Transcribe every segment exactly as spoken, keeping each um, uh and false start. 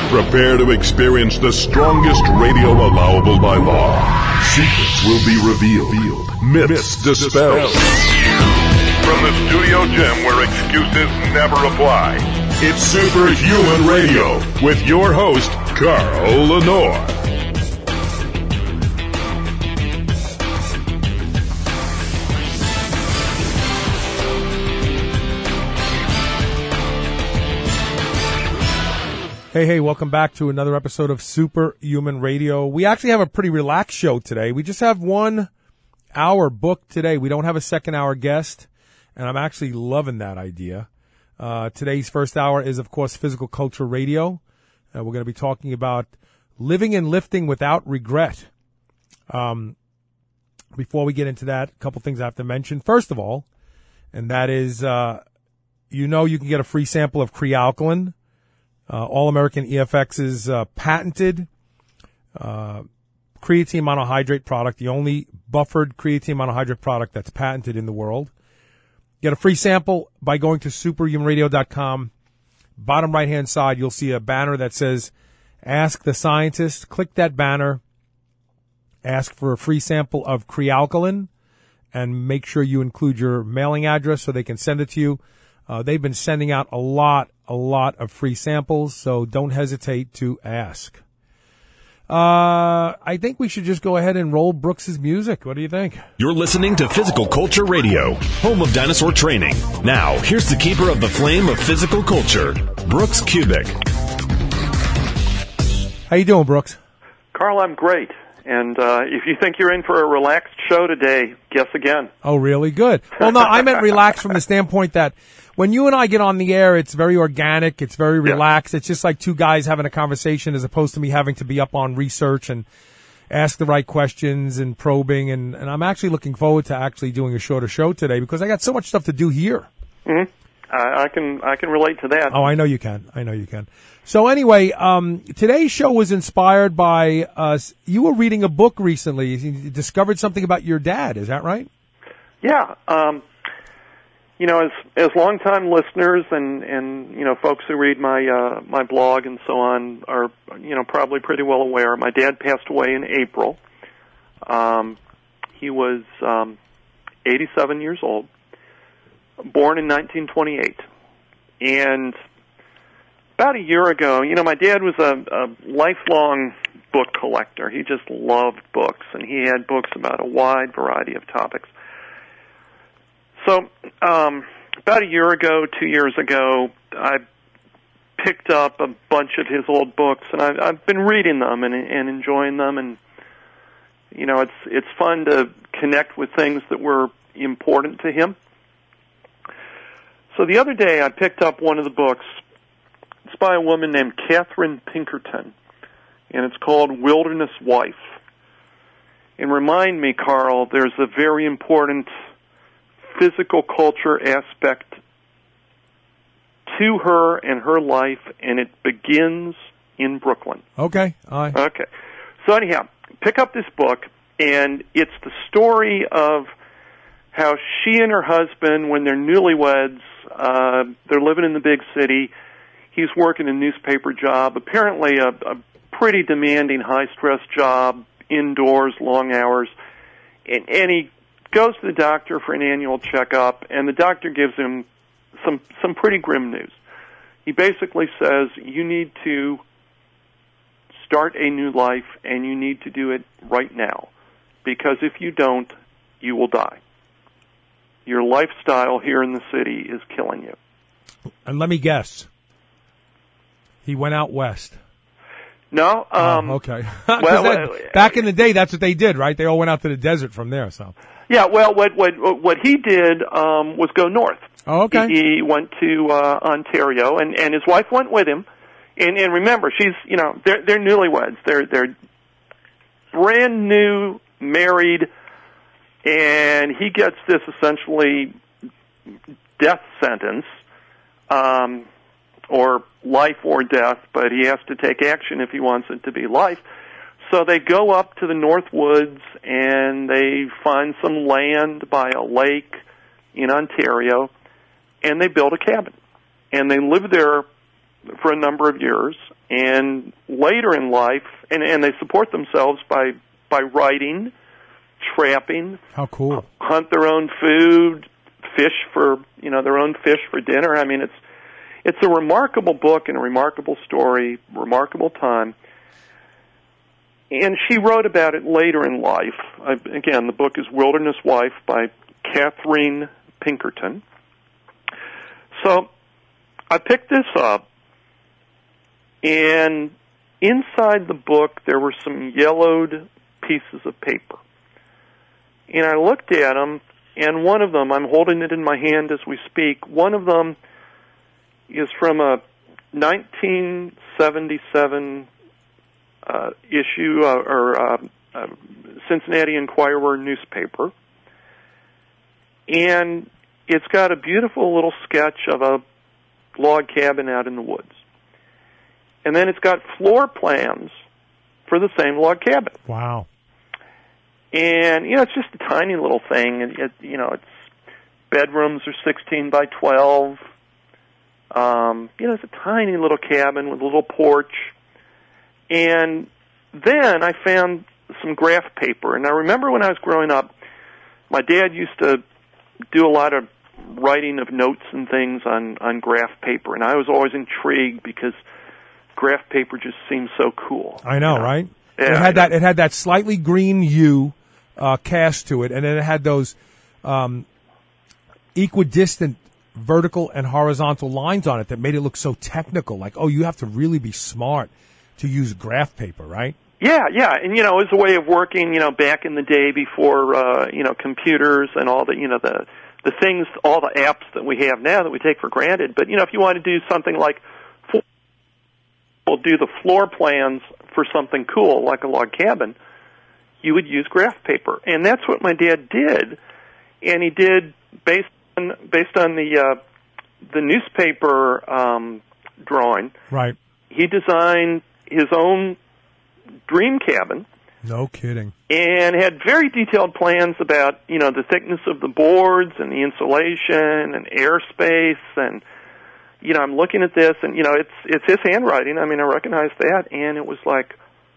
Prepare to experience the strongest radio allowable by law. Secrets will be revealed. Myths dispelled. From the studio gym where excuses never apply, it's Superhuman Radio with your host, Carl Lenore. Hey, hey, welcome back to another episode of Superhuman Radio. We actually have a pretty relaxed show today. We just have one hour booked today. We don't have a second hour guest, and I'm actually loving that idea. Uh, today's first hour is, of course, Physical Culture Radio. Uh, we're going to be talking about living and lifting without regret. Um, before we get into that, a couple things I have to mention. First of all, and that is, uh, you know you can get a free sample of Crealkaline. Uh, All-American E F X's uh, patented uh, creatine monohydrate product, the only buffered creatine monohydrate product that's patented in the world. Get a free sample by going to superhuman radio dot com. Bottom right-hand side, you'll see a banner that says, Ask the Scientist. Click that banner. Ask for a free sample of Crealkaline, and make sure you include your mailing address so they can send it to you. Uh, they've been sending out a lot, a lot of free samples, so don't hesitate to ask. Uh, I think we should just go ahead and roll Brooks's music. What do you think? You're listening to Physical Culture Radio, home of dinosaur training. Now, here's the keeper of the flame of physical culture, Brooks Kubik. How you doing, Brooks? Carl, I'm great. And uh, if you think you're in for a relaxed show today, guess again. Oh, really? Good. Well, no, I meant relaxed from the standpoint that when you and I get on the air, it's very organic, it's very relaxed. Yeah. It's just like two guys having a conversation as opposed to me having to be up on research and ask the right questions and probing. And, and I'm actually looking forward to actually doing a shorter show today because I got so much stuff to do here. Mm-hmm. I, I can I can relate to that. Oh, I know you can. I know you can. So anyway, um, today's show was inspired by us. You were reading a book recently. You discovered something about your dad. Is that right? Yeah. Um, you know, as as longtime listeners and, and you know folks who read my uh, my blog and so on are you know probably pretty well aware. My dad passed away in April. Um, he was um, eighty-seven years old, born in nineteen twenty-eight, and about a year ago, you know, my dad was a, a lifelong book collector. He just loved books, and he had books about a wide variety of topics. So um, about a year ago, two years ago, I picked up a bunch of his old books, and I've, I've been reading them and, and enjoying them. And you know, it's it's fun to connect with things that were important to him. So the other day, I picked up one of the books. It's by a woman named Catherine Pinkerton, and it's called Wilderness Wife. And remind me, Carl, there's a very important physical culture aspect to her and her life, and it begins in Brooklyn. Okay. Aye. Okay. So anyhow, pick up this book, and it's the story of how she and her husband, when they're newlyweds, uh, they're living in the big city. He's working a newspaper job, apparently a, a pretty demanding, high-stress job, indoors, long hours. And, and he goes to the doctor for an annual checkup, and the doctor gives him some some pretty grim news. He basically says, you need to start a new life, and you need to do it right now, because if you don't, you will die. Your lifestyle here in the city is killing you. And let me guess. He went out west. No. Um, oh, okay. well, that, uh, back in the day, that's what they did, right? They all went out to the desert from there. So. Yeah. Well, what what what he did um, was go north. Oh, okay. He, he went to uh, Ontario, and, and his wife went with him. And, and remember, she's you know they're they're newlyweds. They're they're brand new, married, and he gets this essentially death sentence. Um, or life or death, but he has to take action if he wants it to be life. So they go up to the North Woods, and they find some land by a lake in Ontario, and they build a cabin. And they live there for a number of years, and later in life, and, and they support themselves by by writing, trapping. How cool! Hunt their own food, fish for you know their own fish for dinner. I mean, it's it's a remarkable book and a remarkable story, remarkable time. And she wrote about it later in life. I, again, the book is Wilderness Wife by Catherine Pinkerton. So I picked this up, and inside the book there were some yellowed pieces of paper. And I looked at them, and one of them, I'm holding it in my hand as we speak, one of them is from a nineteen seventy-seven uh, issue, uh, or uh, uh, Cincinnati Enquirer newspaper. And it's got a beautiful little sketch of a log cabin out in the woods. And then it's got floor plans for the same log cabin. Wow. And, you know, it's just a tiny little thing. And it, you know, it's bedrooms are sixteen by twelve. Um, you know, it's a tiny little cabin with a little porch. And then I found some graph paper. And I remember when I was growing up, my dad used to do a lot of writing of notes and things on, on graph paper. And I was always intrigued because graph paper just seemed so cool. I know, you know? right? Yeah, it had that. It had that slightly green hue uh, cast to it, and then it had those um, equidistant vertical and horizontal lines on it that made it look so technical. Like, oh, you have to really be smart to use graph paper, right? Yeah, yeah, and you know, it was a way of working. You know, back in the day before uh, you know computers and all the you know the the things, all the apps that we have now that we take for granted. But you know, if you want to do something like we'll do the floor plans for something cool like a log cabin, you would use graph paper, and that's what my dad did. And he did based on based on the uh, the newspaper um, drawing. Right. He designed his own dream cabin. No kidding. And had very detailed plans about you know the thickness of the boards and the insulation and airspace and. You know, I'm looking at this, and you know, it's it's his handwriting. I mean, I recognize that, and it was like,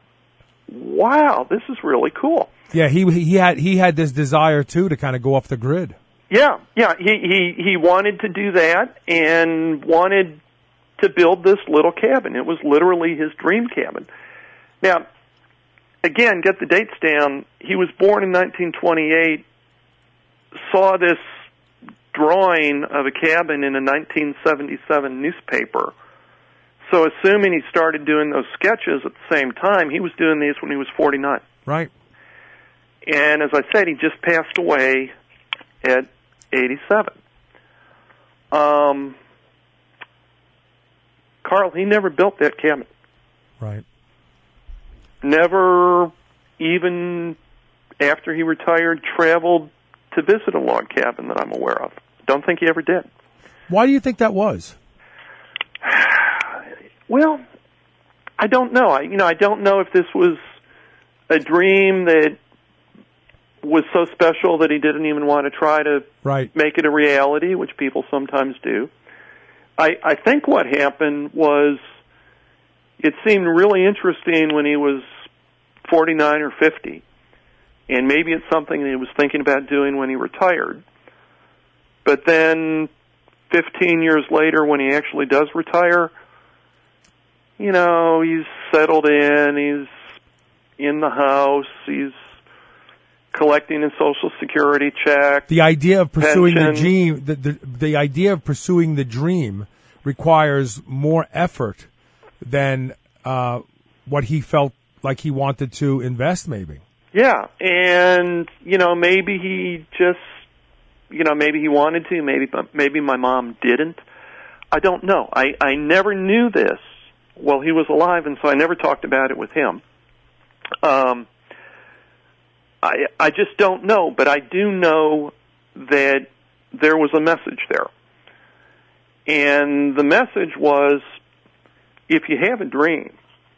wow, this is really cool. Yeah, he he had he had this desire too to kind of go off the grid. Yeah, yeah, he he he wanted to do that and wanted to build this little cabin. It was literally his dream cabin. Now, again, get the dates down. He was born in nineteen twenty-eight. Saw this drawing of a cabin in a nineteen seventy-seven newspaper. So assuming he started doing those sketches at the same time, he was doing these when he was forty-nine. Right. And as I said, he just passed away at eighty-seven. Um, Carl, he never built that cabin. Right. Never, even after he retired, traveled to visit a log cabin that I'm aware of. Don't think he ever did. Why do you think that was? Well, I don't know. I, you know, I don't know if this was a dream that was so special that he didn't even want to try to right. make it a reality, which people sometimes do. I, I think what happened was it seemed really interesting when he was forty-nine or fifty. And maybe it's something that he was thinking about doing when he retired. But then fifteen years later, when he actually does retire, you know, he's settled in, he's in the house, he's collecting his Social Security check. The idea of pursuing pension. the dream, the, the, the idea of pursuing the dream requires more effort than uh, what he felt like he wanted to invest, maybe. Yeah, and, you know, maybe he just, you know, maybe he wanted to, maybe maybe my mom didn't. I don't know. I, I never knew this while he was alive, and so I never talked about it with him. Um, I, I just don't know, but I do know that there was a message there. And the message was, if you have a dream,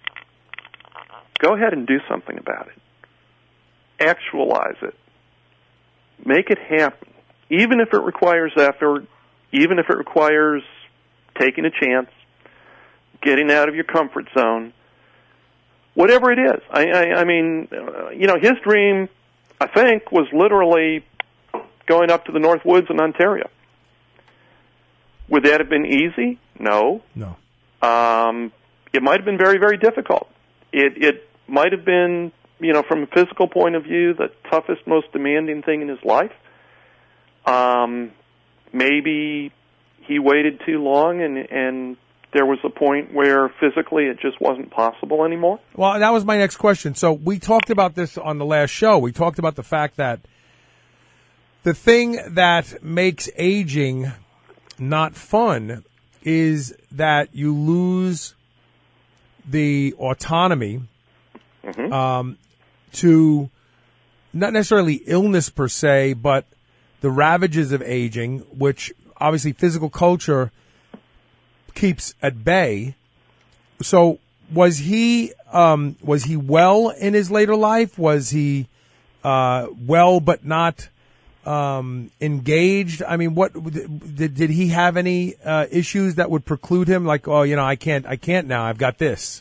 go ahead and do something about it. Actualize it. Make it happen. Even if it requires effort, even if it requires taking a chance, getting out of your comfort zone, whatever it is. I, I, I mean, uh, you know, his dream, I think, was literally going up to the North Woods in Ontario. Would that have been easy? No. No. Um, it might have been very, very difficult. It, it might have been, you know, from a physical point of view, the toughest, most demanding thing in his life. Um, maybe he waited too long, and and there was a point where physically it just wasn't possible anymore. Well, that was my next question. So we talked about this on the last show. We talked about the fact that the thing that makes aging not fun is that you lose the autonomy Mm-hmm. um, to not necessarily illness per se, but the ravages of aging, which obviously physical culture keeps at bay. So was he um, was he well in his later life? Was he uh, well but not um, engaged? I mean, what did did he have any uh, issues that would preclude him? Like, oh, you know, I can't, I can't now. I've got this.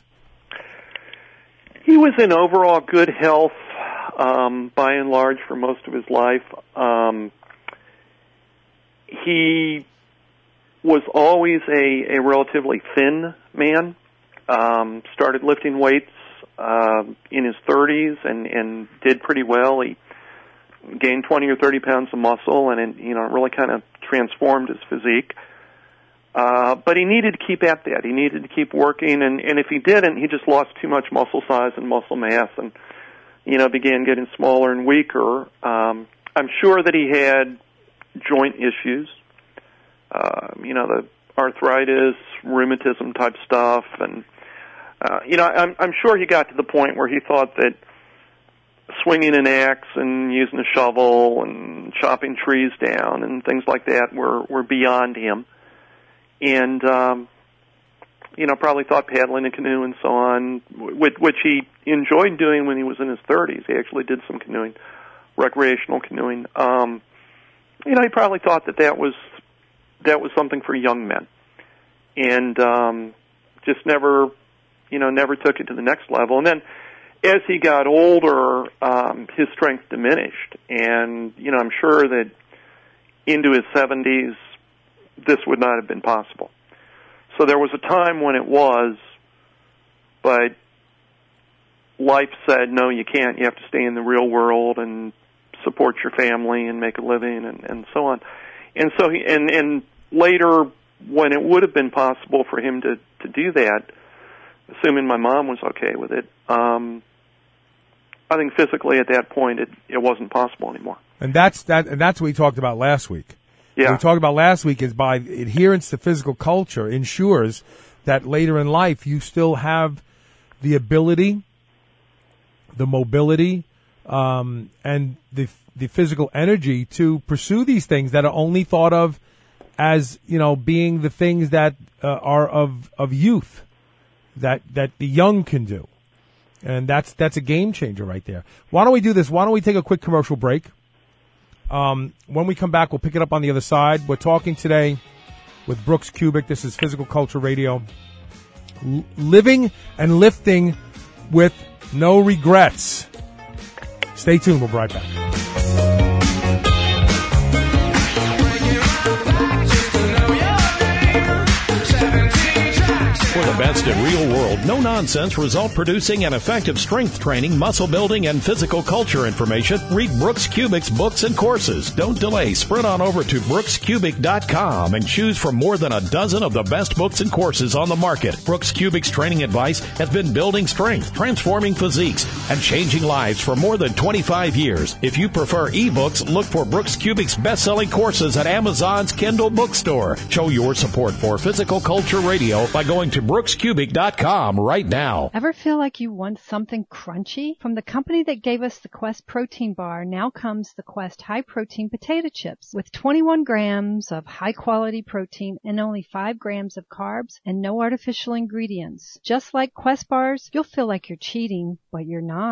He was in overall good health, um, by and large, for most of his life. Um, he was always a, a relatively thin man. Um, started lifting weights uh, in his thirties and, and did pretty well. He gained twenty or thirty pounds of muscle, and it, you know, really kind of transformed his physique. Uh, but he needed to keep at that. He needed to keep working, and, and if he didn't, he just lost too much muscle size and muscle mass, and you know, began getting smaller and weaker. Um, I'm sure that he had joint issues, uh, you know, the arthritis, rheumatism type stuff, and uh, you know, I'm, I'm sure he got to the point where he thought that swinging an axe and using a shovel and chopping trees down and things like that were, were beyond him. And, um, you know, probably thought paddling a canoe and so on, which, which he enjoyed doing when he was in his thirties. He actually did some canoeing, recreational canoeing. Um, you know, he probably thought that that was, that was something for young men. And um, just never, you know, never took it to the next level. And then as he got older, um, his strength diminished. And, you know, I'm sure that into his seventies, this would not have been possible. So there was a time when it was, but life said, no, you can't. You have to stay in the real world and support your family and make a living and, and so on. And so he, and, and later, when it would have been possible for him to, to do that, assuming my mom was okay with it, um, I think physically at that point it, it wasn't possible anymore. And that's that. And that's what we talked about last week. Yeah. What we talked about last week is by adherence to physical culture ensures that later in life you still have the ability, the mobility, um, and the the physical energy to pursue these things that are only thought of as, you know, being the things that uh, are of of youth, that that the young can do. And that's that's a game changer right there. Why don't we do this? Why don't we take a quick commercial break? Um, when we come back, we'll pick it up on the other side. We're talking today with Brooks Kubik. This is Physical Culture Radio. L- living and lifting with no regrets. Stay tuned. We'll be right back. For the best in real world, no nonsense, result producing and effective strength training, muscle building, and physical culture information, read Brooks Kubik's books and courses. Don't delay. Sprint on over to brooks kubik dot com and choose from more than a dozen of the best books and courses on the market. Brooks Kubik's training advice has been building strength, transforming physiques, and changing lives for more than twenty-five years. If you prefer ebooks, look for Brooks Kubik's best-selling courses at Amazon's Kindle bookstore. Show your support for Physical Culture Radio by going to brooks kubik dot com right now. Ever feel like you want something crunchy? From the company that gave us the Quest protein bar, now comes the Quest high protein potato chips with twenty-one grams of high quality protein and only five grams of carbs and no artificial ingredients. Just like Quest bars, you'll feel like you're cheating, but you're not.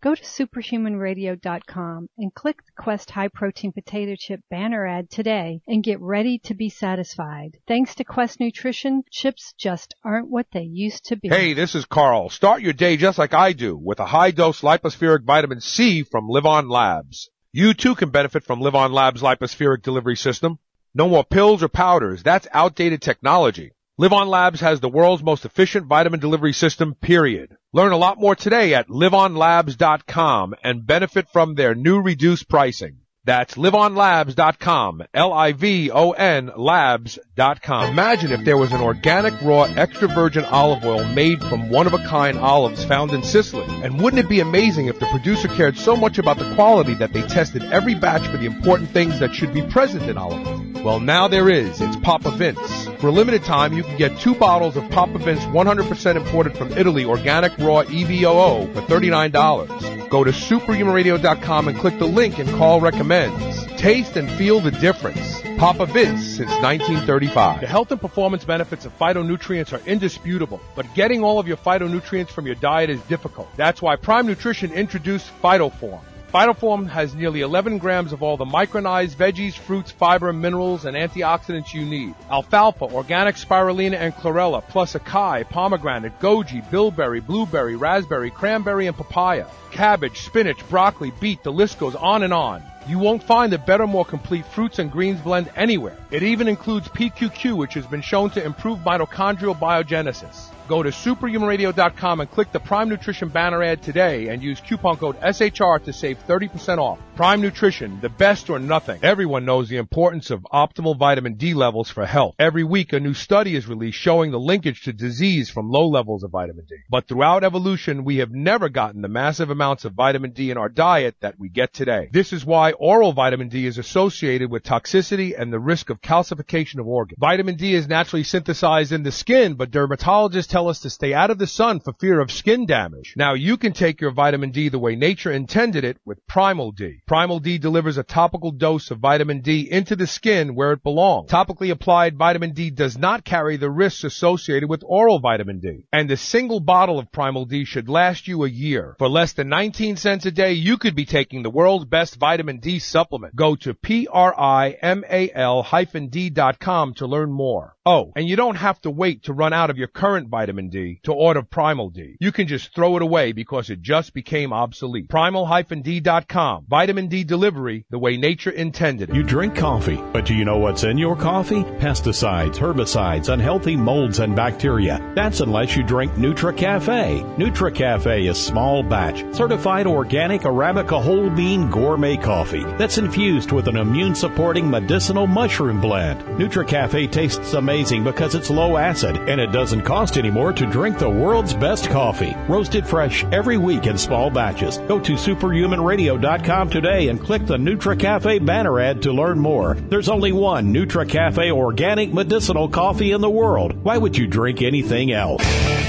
Go to superhuman radio dot com and click the Quest High Protein Potato Chip banner ad today and get ready to be satisfied. Thanks to Quest Nutrition, chips just aren't what they used to be. Hey, this is Carl. Start your day just like I do with a high-dose lipospheric vitamin C from Live On Labs. You too can benefit from Live On Labs' lipospheric delivery system. No more pills or powders. That's outdated technology. Live On Labs has the world's most efficient vitamin delivery system, period. Learn a lot more today at live on labs dot com and benefit from their new reduced pricing. That's live on labs dot com, L I V O N labs dot com. Imagine if there was an organic, raw, extra virgin olive oil made from one-of-a-kind olives found in Sicily. And wouldn't it be amazing if the producer cared so much about the quality that they tested every batch for the important things that should be present in olive oil? Well, now there is. It's Papa Vince. For a limited time, you can get two bottles of Papa Vince one hundred percent imported from Italy organic raw E V O O for thirty-nine dollars. Go to superhuman radio dot com and click the link and call recommends. Taste and feel the difference. Papa Vince since nineteen thirty-five. The health and performance benefits of phytonutrients are indisputable, but getting all of your phytonutrients from your diet is difficult. That's why Prime Nutrition introduced PhytoForm. PhytoForm has nearly eleven grams of all the micronized veggies, fruits, fiber, minerals, and antioxidants you need. Alfalfa, organic spirulina, and chlorella, plus acai, pomegranate, goji, bilberry, blueberry, raspberry, cranberry, and papaya. Cabbage, spinach, broccoli, beet, the list goes on and on. You won't find a better, more complete fruits and greens blend anywhere. It even includes P Q Q, which has been shown to improve mitochondrial biogenesis. Go to superhuman radio dot com and click the Prime Nutrition banner ad today and use coupon code S H R to save thirty percent off. Prime Nutrition, the best or nothing. Everyone knows the importance of optimal vitamin D levels for health. Every week, a new study is released showing the linkage to disease from low levels of vitamin D. But throughout evolution, we have never gotten the massive amounts of vitamin D in our diet that we get today. This is why oral vitamin D is associated with toxicity and the risk of calcification of organs. Vitamin D is naturally synthesized in the skin, but dermatologists tell us to stay out of the sun for fear of skin damage. Now you can take your vitamin D the way nature intended it with Primal D. Primal D delivers a topical dose of vitamin D into the skin where it belongs. Topically applied vitamin D does not carry the risks associated with oral vitamin D. And a single bottle of Primal D should last you a year. For less than nineteen cents a day, you could be taking the world's best vitamin D supplement. Go to P R I M A L D dot com to learn more. Oh, and you don't have to wait to run out of your current vitamin D to order Primal D. You can just throw it away because it just became obsolete. Primal D dot com. Vitamin D delivery the way nature intended it. You drink coffee, but do you know what's in your coffee? Pesticides, herbicides, unhealthy molds and bacteria. That's unless you drink NutriCafe. NutriCafe is small batch, certified organic Arabica whole bean gourmet coffee that's infused with an immune-supporting medicinal mushroom blend. NutriCafe tastes amazing because it's low acid, and it doesn't cost any more to drink the world's best coffee. Roasted fresh every week in small batches. Go to superhuman radio dot com today and click the NutriCafe banner ad to learn more. There's only one NutriCafe organic medicinal coffee in the world. Why would you drink anything else?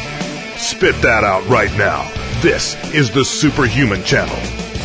Spit that out right now. This is the Superhuman Channel.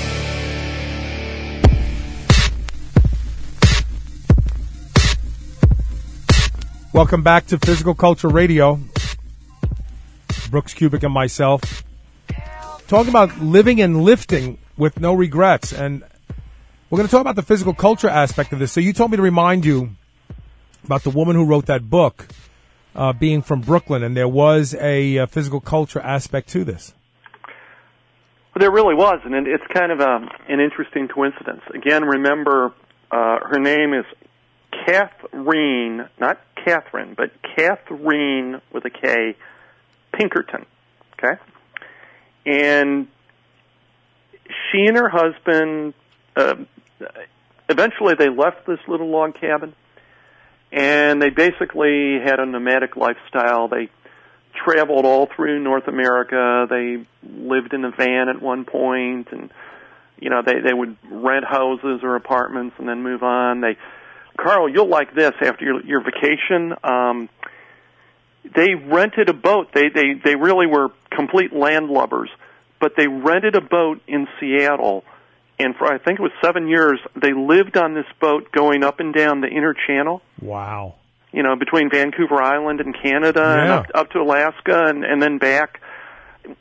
Welcome back to Physical Culture Radio. Brooks Kubik and myself talking about living and lifting with no regrets. And we're going to talk about the physical culture aspect of this. So you told me to remind you about the woman who wrote that book, uh, being from Brooklyn, and there was a, a physical culture aspect to this. Well, there really was, and it's kind of a, an interesting coincidence. Again, remember, uh, her name is Catherine, not Catherine, but Catherine with a K, Pinkerton, okay? And she and her husband, uh, eventually they left this little log cabin, and they basically had a nomadic lifestyle. They traveled all through North America. They lived in a van at one point, and, you know, they, they would rent houses or apartments and then move on. They Carl, you'll like this after your, your vacation. Um, they rented a boat. They, they, they really were complete landlubbers, but they rented a boat in Seattle, and for I think it was seven years, they lived on this boat going up and down the Inner Channel. Wow. You know, between Vancouver Island and Canada, yeah. and up, up to Alaska, and, and then back.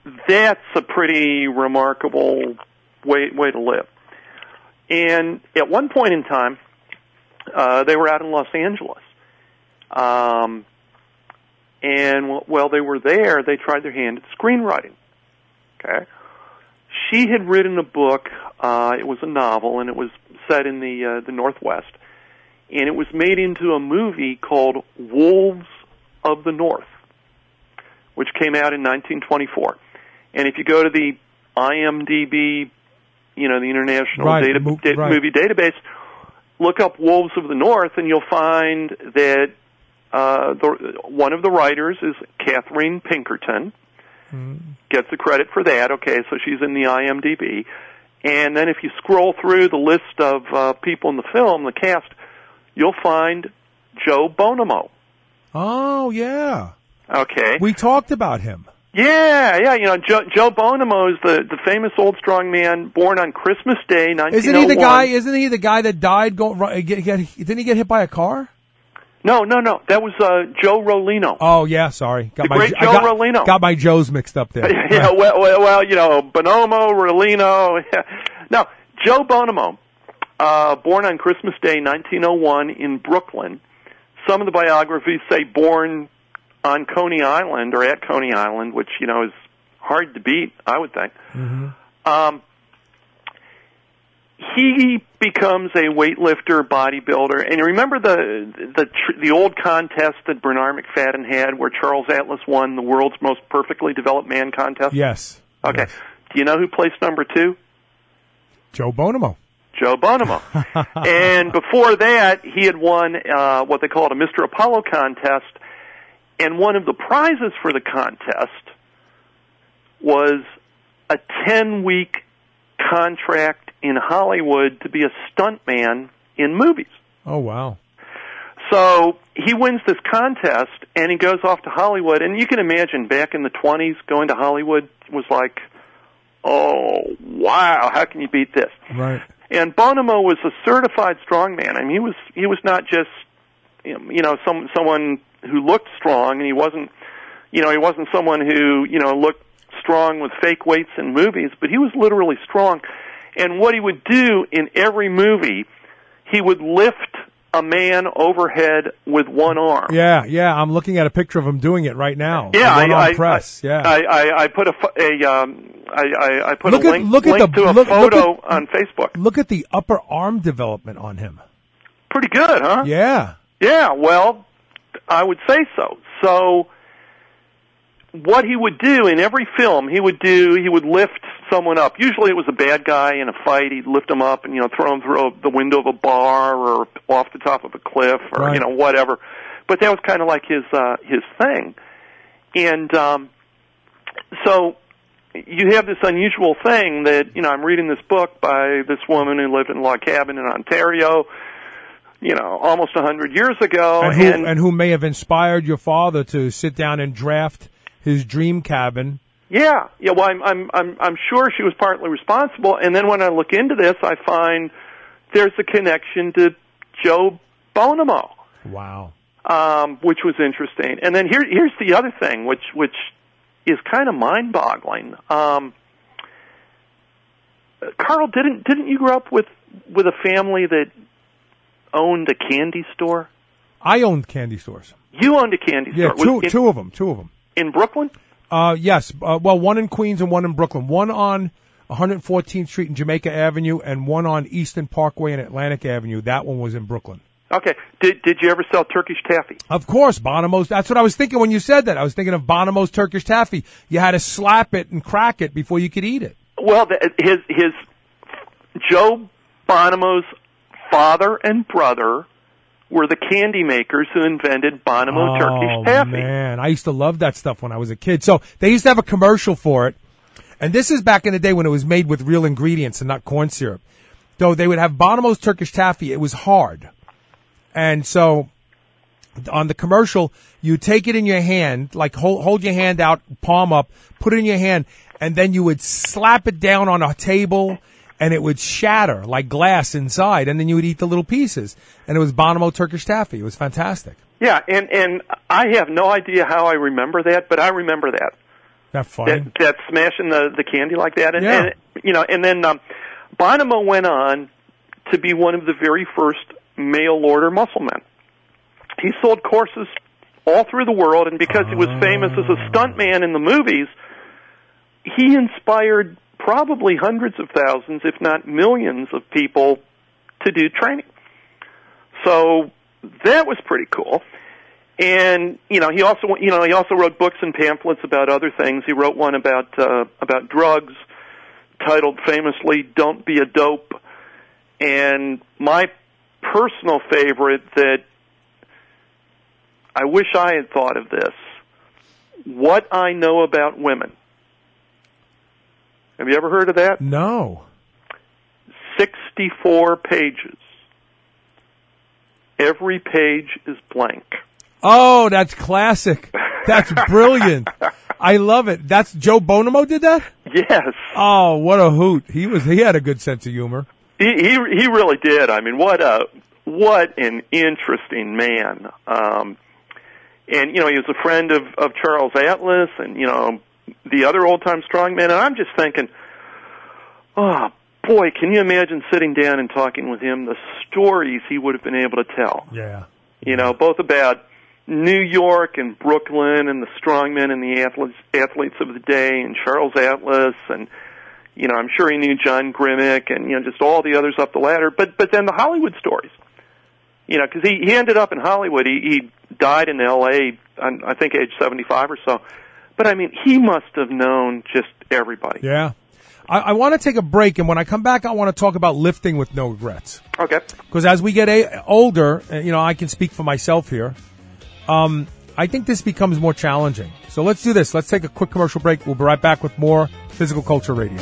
that's a pretty remarkable way way to live. And at one point in time, uh, they were out in Los Angeles. Um, and while they were there, they tried their hand at screenwriting. Okay. She had written a book. Uh, it was a novel, and it was set in the uh, the Northwest. And it was made into a movie called Wolves of the North, which came out in nineteen twenty-four. And if you go to the I M D B, you know, the International right, data, mo- da- right. Movie Database, look up Wolves of the North, and you'll find that uh, the, one of the writers is Catherine Pinkerton. Mm. Gets the credit for that. Okay, so she's in the I M D B. And then if you scroll through the list of uh, people in the film, the cast, you'll find Joe Bonamo. Oh, yeah. Okay. We talked about him. Yeah, yeah. You know, Joe, Joe Bonamo is the, the famous old strong man born on Christmas Day, nineteen oh one. Isn't he the guy? Isn't he the guy that died? Go, get, get, didn't he get hit by a car? No, no, no. That was uh, Joe Rolino. Oh, yeah. Sorry, got the my great I Joe got, Rolino. Got my Joes mixed up there. yeah, well, well, well, you know, Bonomo, Rolino. No, Joe Bonamo, uh, born on Christmas Day, nineteen oh one, in Brooklyn. Some of the biographies say born on Coney Island or at Coney Island, which, you know, is hard to beat, I would think. Mm-hmm. Um, he becomes a weightlifter, bodybuilder, and you remember the the the old contest that Bernard McFadden had, where Charles Atlas won the world's most perfectly developed man contest? Yes. Okay. Yes. Do you know who placed number two? Joe Bonamo. Joe Bonamo. And before that, he had won uh, what they called a Mister Apollo contest, and one of the prizes for the contest was a ten-week contract in Hollywood to be a stuntman in movies. Oh, wow. So he wins this contest, and he goes off to Hollywood. And you can imagine, back in the twenties, going to Hollywood was like, oh, wow, how can you beat this? Right. And Bonamo was a certified strongman. I mean, he was he was not just, you know, some someone who looked strong, and he wasn't, you know, he wasn't someone who, you know, looked strong with fake weights in movies, but he was literally strong. And what he would do in every movie, he would lift a man overhead with one arm. Yeah, yeah, I'm looking at a picture of him doing it right now. Yeah, one I, arm I, press. I, yeah, I, I, I put a, a um, I, I, I put look a at, link, look link at the, to a look, photo look at, on Facebook. Look at the upper arm development on him. Pretty good, huh? Yeah. Yeah, well, I would say so. So what he would do in every film, he would do, he would lift someone up. Usually it was a bad guy in a fight. He'd lift him up and, you know, throw him through the window of a bar or off the top of a cliff or, right. you know, whatever. But that was kind of like his, uh, his thing. And, um, so you have this unusual thing that, you know, I'm reading this book by this woman who lived in a log cabin in Ontario, you know, almost a hundred years ago. And who, and, and who may have inspired your father to sit down and draft his dream cabin. Yeah, yeah. Well, I'm, I'm, I'm, I'm sure she was partly responsible. And then when I look into this, I find there's a connection to Joe Bonamo. Wow. Um, which was interesting. And then here, here's the other thing, which, which is kind of mind-boggling. Um, Carl, didn't, didn't you grow up with, with a family that owned a candy store? I owned candy stores. You owned a candy yeah, store. two, was, in, two of them, two of them. In Brooklyn? Uh, yes. Uh, well, one in Queens and one in Brooklyn. One on one hundred fourteenth Street and Jamaica Avenue, and one on Eastern Parkway and Atlantic Avenue. That one was in Brooklyn. Okay. Did did you ever sell Turkish taffy? Of course, Bonomo's. That's what I was thinking when you said that. I was thinking of Bonomo's Turkish taffy. You had to slap it and crack it before you could eat it. Well, the, his his Joe Bonomo's father and brother were the candy makers who invented Bonomo oh, Turkish taffy. Man, I used to love that stuff when I was a kid. So they used to have a commercial for it, and this is back in the day when it was made with real ingredients and not corn syrup. So they would have Bonomo's Turkish taffy. It was hard. And so on the commercial, you take it in your hand, like hold, hold your hand out, palm up, put it in your hand, and then you would slap it down on a table, and it would shatter like glass inside, and then you would eat the little pieces. And it was Bonomo Turkish taffy. It was fantastic. Yeah, and, and I have no idea how I remember that, but I remember that. That funny. That, that's smashing the, the candy like that. And, Yeah. and you know, and then um, Bonomo went on to be one of the very first mail-order muscle men. He sold courses all through the world, and because he was famous as a stuntman in the movies, he inspired probably hundreds of thousands, if not millions, of people to do training. So that was pretty cool. And you know, he also you know he also wrote books and pamphlets about other things. He wrote one about uh, about drugs, titled famously "Don't Be a Dope." And my personal favorite that I wish I had thought of this: What I Know About Women. Have you ever heard of that? No. Sixty-four pages. Every page is blank. Oh, that's classic. That's brilliant. I love it. That's Joe Bonomo did that? Yes. Oh, what a hoot. He was he had a good sense of humor. He he, he really did. I mean, what a what an interesting man. Um, and you know, he was a friend of of Charles Atlas, and you know, the other old time strongmen. And I'm just thinking, oh boy, can you imagine sitting down and talking with him? The stories he would have been able to tell. Yeah. You know, both about New York and Brooklyn and the strongmen and the athletes, athletes of the day, and Charles Atlas, and you know, I'm sure he knew John Grimmick, and you know, just all the others up the ladder. But but then the Hollywood stories, you know, because he he ended up in Hollywood. He he died in L A. I think age seventy-five or so. But I mean, he must have known just everybody. Yeah. I, I want to take a break, and when I come back, I want to talk about lifting with no regrets. Okay. Because as we get a, older, you know, I can speak for myself here. Um, I think this becomes more challenging. So let's do this. Let's take a quick commercial break. We'll be right back with more Physical Culture Radio.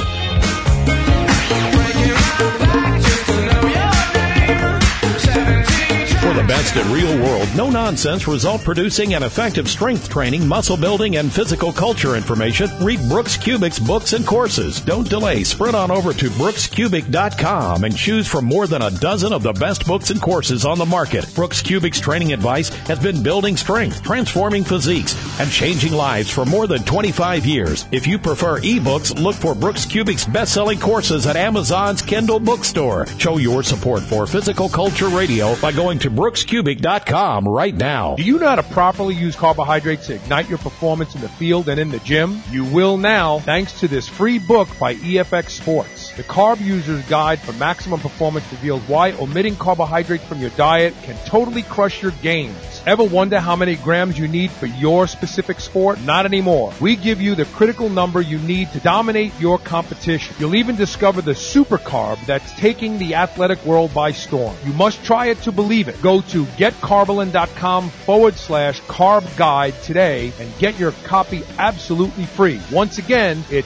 For the best in real world, no nonsense, result producing and effective strength training, muscle building, and physical culture information, read Brooks Kubik's books and courses. Don't delay. Sprint on over to brooks kubik dot com and choose from more than a dozen of the best books and courses on the market. Brooks Kubik's training advice has been building strength, transforming physiques, and changing lives for more than twenty-five years. If you prefer ebooks, look for Brooks Kubik's best-selling courses at Amazon's Kindle bookstore. Show your support for Physical Culture Radio by going to brooks kubik dot com right now. Do you know how to properly use carbohydrates to ignite your performance in the field and in the gym? You will now, thanks to this free book by E F X Sports. The Carb User's Guide for Maximum Performance reveals why omitting carbohydrates from your diet can totally crush your gains. Ever wonder how many grams you need for your specific sport? Not anymore. We give you the critical number you need to dominate your competition. You'll even discover the super carb that's taking the athletic world by storm. You must try it to believe it. Go to getcarbolin.com forward slash carb guide today and get your copy absolutely free. Once again, it's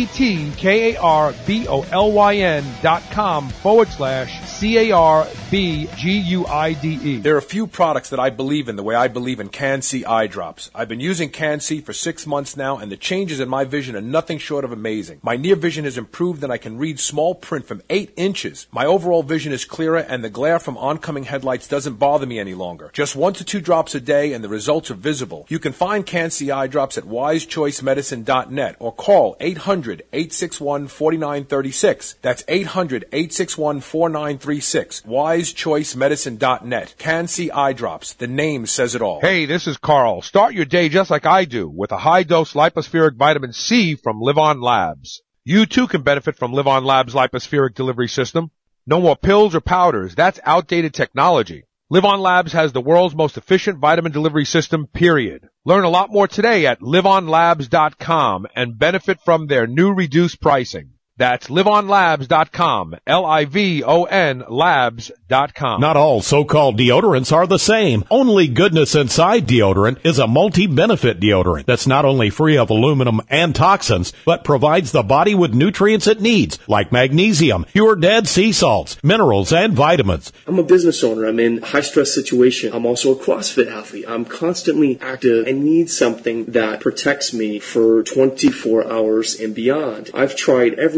G-E-T-K-A-R-B-O-L-Y-N dot com forward slash C-A-R-B-G-U-I-D-E. There are a few products that I believe in the way I believe in Can-C eye drops. I've been using Can-C for six months now, and the changes in my vision are nothing short of amazing. My near vision has improved, and I can read small print from eight inches. My overall vision is clearer, and the glare from oncoming headlights doesn't bother me any longer. Just one to two drops a day, and the results are visible. You can find Can-C eye drops at wise choice medicine dot net or call eight hundred, eight six one, four nine three six. That's eight hundred, eight six one, four nine three six. wise choice medicine dot net. Can-C eye drops. The name says it all. Hey, this is Carl. Start your day just like I do with a high-dose lipospheric vitamin C from Live On Labs. You too can benefit from Live On Labs' lipospheric delivery system. No more pills or powders. That's outdated technology. Live On Labs has the world's most efficient vitamin delivery system, period. Learn a lot more today at live on labs dot com and benefit from their new reduced pricing. That's live on labs dot com, L I V O N labs dot com. Not all so-called deodorants are the same. Only Goodness Inside deodorant is a multi-benefit deodorant that's not only free of aluminum and toxins, but provides the body with nutrients it needs, like magnesium, pure dead sea salts, minerals, and vitamins. I'm a business owner. I'm in a high-stress situation. I'm also a CrossFit athlete. I'm constantly active and need something that protects me for twenty-four hours and beyond. I've tried every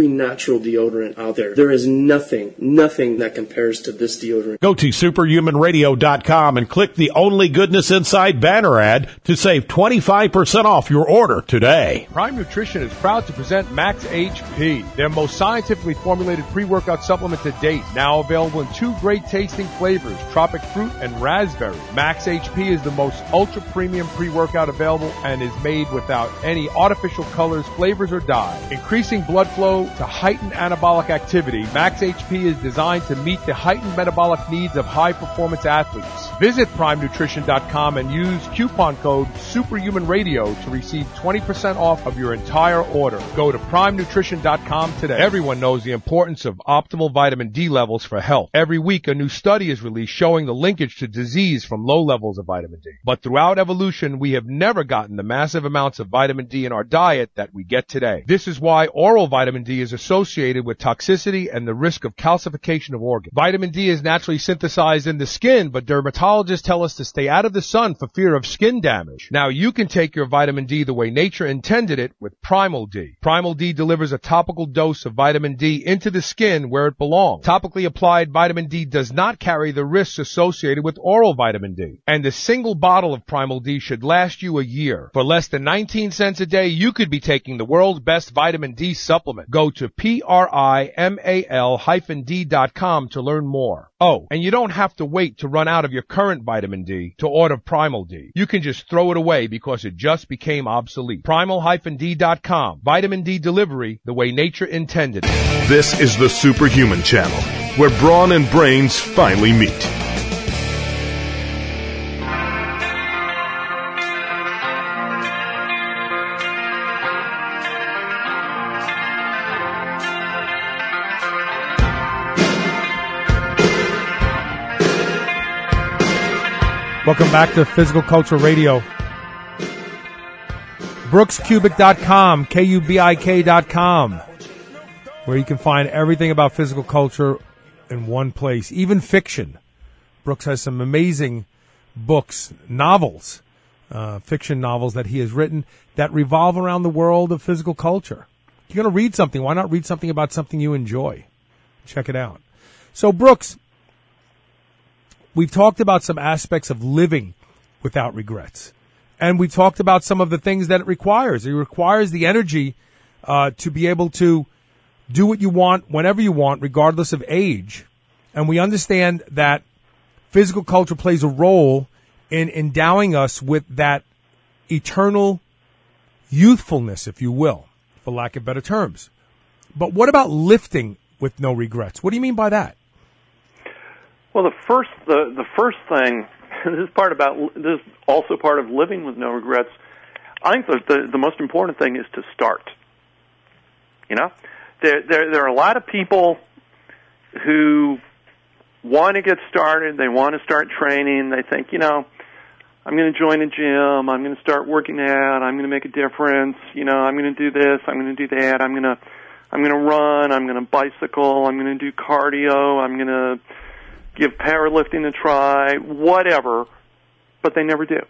every natural deodorant out there. There is nothing, nothing that compares to this deodorant. Go to superhuman radio dot com and click the Only Goodness Inside banner ad to save twenty-five percent off your order today. Prime Nutrition is proud to present Max H P, their most scientifically formulated pre-workout supplement to date. Now available in two great tasting flavors, tropic fruit and raspberry. Max H P is the most ultra premium pre-workout available and is made without any artificial colors, flavors, or dyes. Increasing blood flow to heighten anabolic activity, Max H P is designed to meet the heightened metabolic needs of high-performance athletes. Visit prime nutrition dot com and use coupon code SUPERHUMANRADIO to receive twenty percent off of your entire order. Go to prime nutrition dot com today. Everyone knows the importance of optimal vitamin D levels for health. Every week, a new study is released showing the linkage to disease from low levels of vitamin D. But throughout evolution, we have never gotten the massive amounts of vitamin D in our diet that we get today. This is why oral vitamin D is associated with toxicity and the risk of calcification of organs. Vitamin D is naturally synthesized in the skin, but dermatologists tell us to stay out of the sun for fear of skin damage. Now you can take your vitamin D the way nature intended it with Primal D. Primal D delivers a topical dose of vitamin D into the skin where it belongs. Topically applied vitamin D does not carry the risks associated with oral vitamin D. And a single bottle of Primal D should last you a year. For less than nineteen cents a day, you could be taking the world's best vitamin D supplement. Go to primal D dot com to learn more. Oh, and you don't have to wait to run out of your current vitamin D to order Primal D. You can just throw it away because it just became obsolete. primal D dot com. Vitamin D delivery the way nature intended it. This is the Superhuman Channel, where brawn and brains finally meet. Welcome back to Physical Culture Radio. Brooks Kubik dot com, K U B I K dot com, where you can find everything about physical culture in one place, even fiction. Brooks has some amazing books, novels, uh, fiction novels that he has written that revolve around the world of physical culture. If you're going to read something, why not read something about something you enjoy? Check it out. So, Brooks, we've talked about some aspects of living without regrets. And we talked about some of the things that it requires. It requires the energy uh, to be able to do what you want whenever you want, regardless of age. And we understand that physical culture plays a role in endowing us with that eternal youthfulness, if you will, for lack of better terms. But what about lifting with no regrets? What do you mean by that? Well, the first the the first thing, this is part about this is also part of living with no regrets. I think the the, the most important thing is to start. You know, there, there there are a lot of people who want to get started. They want to start training. They think, you know, I'm going to join a gym. I'm going to start working out. I'm going to make a difference. You know, I'm going to do this. I'm going to do that. I'm going to I'm going to run. I'm going to bicycle. I'm going to do cardio. I'm going to give powerlifting a try, whatever, but they never do.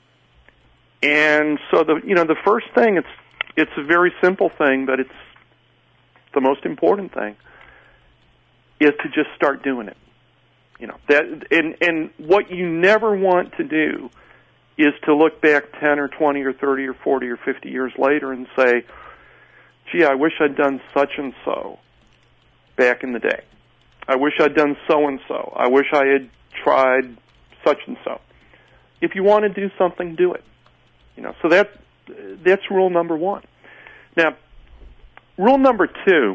And so the you know the first thing, it's it's a very simple thing, but it's the most important thing, is to just start doing it. You know that, and and what you never want to do is to look back ten or twenty or thirty or forty or fifty years later and say, "Gee, I wish I'd done such and so back in the day. I wish I'd done so-and-so. I wish I had tried such and so." If you want to do something, do it. You know, so that that's rule number one. Now, rule number two,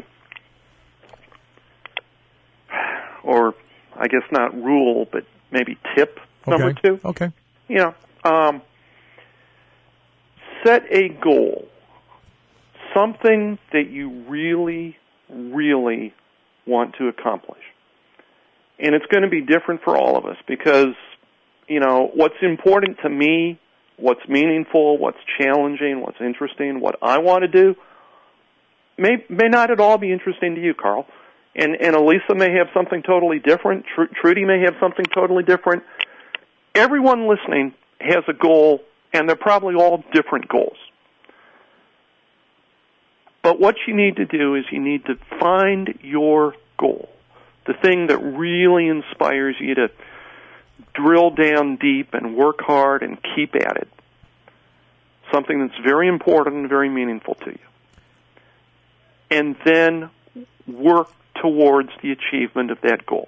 or I guess not rule, but maybe tip number okay. two. Okay. You know, um, set a goal, something that you really, really want to accomplish. And it's going to be different for all of us because, you know, what's important to me, what's meaningful, what's challenging, what's interesting, what I want to do, may may not at all be interesting to you, Carl. And, and Elisa may have something totally different. Tr- Trudy may have something totally different. Everyone listening has a goal, and they're probably all different goals. But what you need to do is you need to find your goal, the thing that really inspires you to drill down deep and work hard and keep at it. Something that's very important and very meaningful to you. And then work towards the achievement of that goal.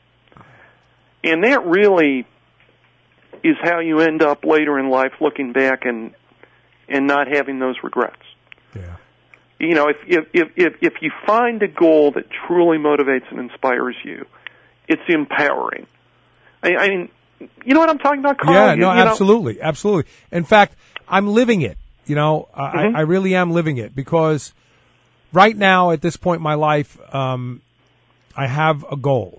And that really is how you end up later in life looking back and and not having those regrets. Yeah. You know, if if if if, if you find a goal that truly motivates and inspires you, it's empowering. I, I mean, you know what I'm talking about, Carl? Yeah, you, no, you know? absolutely, absolutely. In fact, I'm living it. You know, mm-hmm. I, I really am living it because right now at this point in my life, um, I have a goal,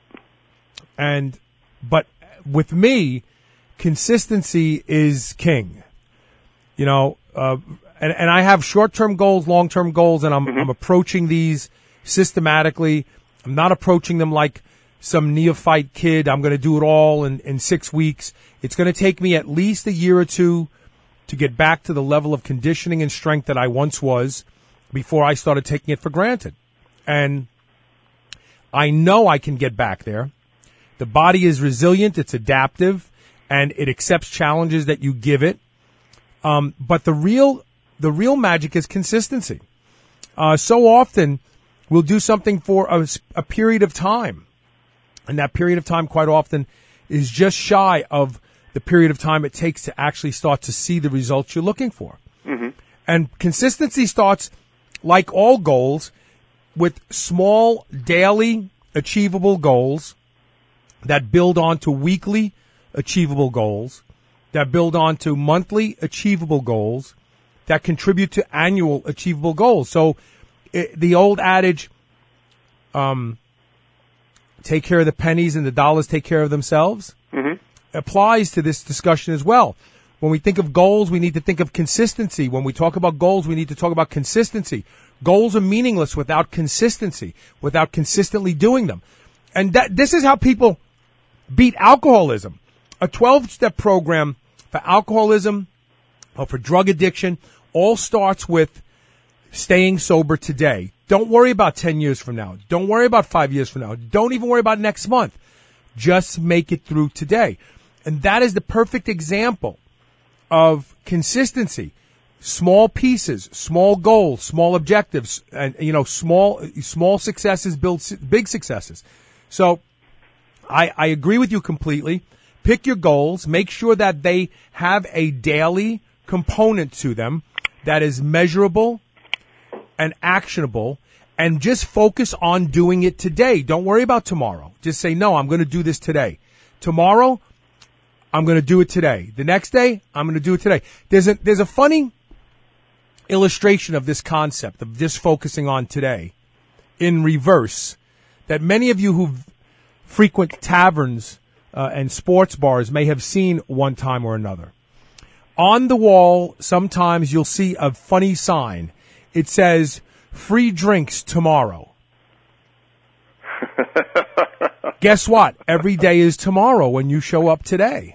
and but with me, consistency is king. You know, uh, and and I have short-term goals, long-term goals, and I'm mm-hmm. I'm approaching these systematically. I'm not approaching them like some neophyte kid. I'm going to do it all in, in six weeks. It's going to take me at least a year or two to get back to the level of conditioning and strength that I once was before I started taking it for granted. And I know I can get back there. The body is resilient, it's adaptive, and it accepts challenges that you give it. Um, but the real, the real magic is consistency. Uh, so often we'll do something for a, a period of time. And that period of time quite often is just shy of the period of time it takes to actually start to see the results you're looking for. Mm-hmm. And consistency starts, like all goals, with small, daily, achievable goals that build onto weekly, achievable goals, that build onto monthly, achievable goals, that contribute to annual, achievable goals. So it, the old adage, um, take care of the pennies and the dollars take care of themselves, mm-hmm. applies to this discussion as well. When we think of goals, we need to think of consistency. When we talk about goals, we need to talk about consistency. Goals are meaningless without consistency, without consistently doing them. And that, this is how people beat alcoholism. A twelve-step program for alcoholism or for drug addiction all starts with staying sober today. Don't worry about ten years from now. Don't worry about five years from now. Don't even worry about next month. Just make it through today. And that is the perfect example of consistency. Small pieces, small goals, small objectives, and, you know, small, small successes build big successes. So I, I agree with you completely. Pick your goals. Make sure that they have a daily component to them that is measurable and actionable, and just focus on doing it today. Don't worry about tomorrow. Just say, no, I'm going to do this today. Tomorrow, I'm going to do it today. The next day, I'm going to do it today. There's a, there's a funny illustration of this concept of just focusing on today in reverse that many of you who frequent taverns uh, and sports bars may have seen one time or another. On the wall, sometimes you'll see a funny sign. It says, free drinks tomorrow. Guess what? Every day is tomorrow when you show up today.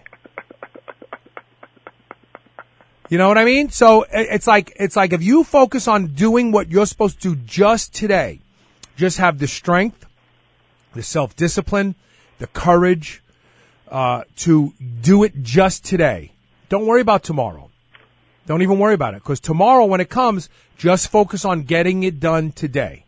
You know what I mean? So it's like, it's like if you focus on doing what you're supposed to do just today, just have the strength, the self-discipline, the courage, uh, to do it just today. Don't worry about tomorrow. Don't even worry about it, because tomorrow when it comes, just focus on getting it done today.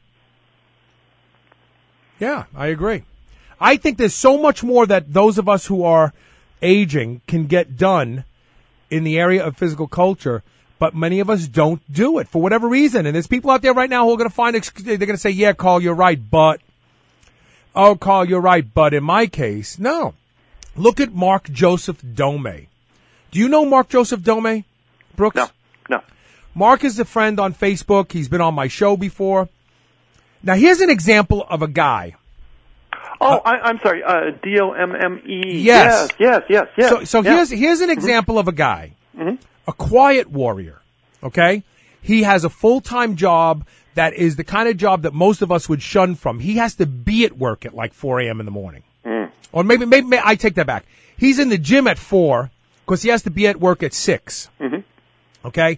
Yeah, I agree. I think there's so much more that those of us who are aging can get done in the area of physical culture, but many of us don't do it for whatever reason. And there's people out there right now who are going to find, they're going to say, yeah, Carl, you're right, but, oh, Carl, you're right, but in my case, no. Look at Mark Joseph Dome. Do you know Mark Joseph Dome, Brooks? No, no. Mark is a friend on Facebook. He's been on my show before. Now, here's an example of a guy. Oh, uh, I, I'm sorry, uh, D O M M E. Yes. Yes, yes, yes, yes. So, so yes. here's, here's an example mm-hmm. of a guy, mm-hmm. a quiet warrior, okay? He has a full-time job that is the kind of job that most of us would shun from. He has to be at work at like four a.m. in the morning. Mm. Or maybe, maybe, maybe, I take that back. He's in the gym at four because he has to be at work at six. Mm-hmm. Okay?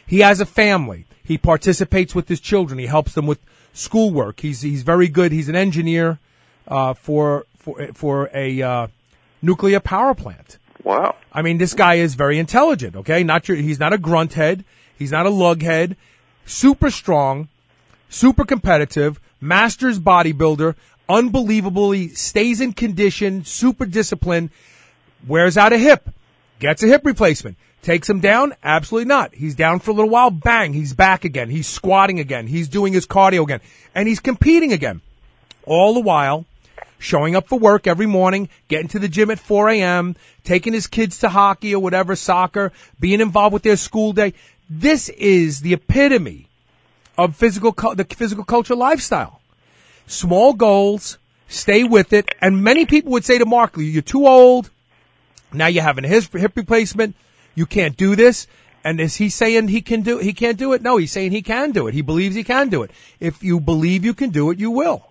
He has a family. He participates with his children. He helps them with schoolwork. He's he's very good. He's an engineer uh, for for for a uh, nuclear power plant. Wow. I mean, this guy is very intelligent. Okay, not your, he's not a grunt head. He's not a lug head. Super strong, super competitive, masters bodybuilder. Unbelievably stays in condition. Super disciplined. Wears out a hip. Gets a hip replacement. Takes him down? Absolutely not. He's down for a little while. Bang. He's back again. He's squatting again. He's doing his cardio again. And he's competing again. All the while, showing up for work every morning, getting to the gym at four a.m., taking his kids to hockey or whatever, soccer, being involved with their school day. This is the epitome of physical, the physical culture lifestyle. Small goals, stay with it. And many people would say to Mark, you're too old. Now you're having a hip replacement. You can't do this. And is he saying he can do, he can't do it? No, he's saying he can do it. He believes he can do it. If you believe you can do it, you will.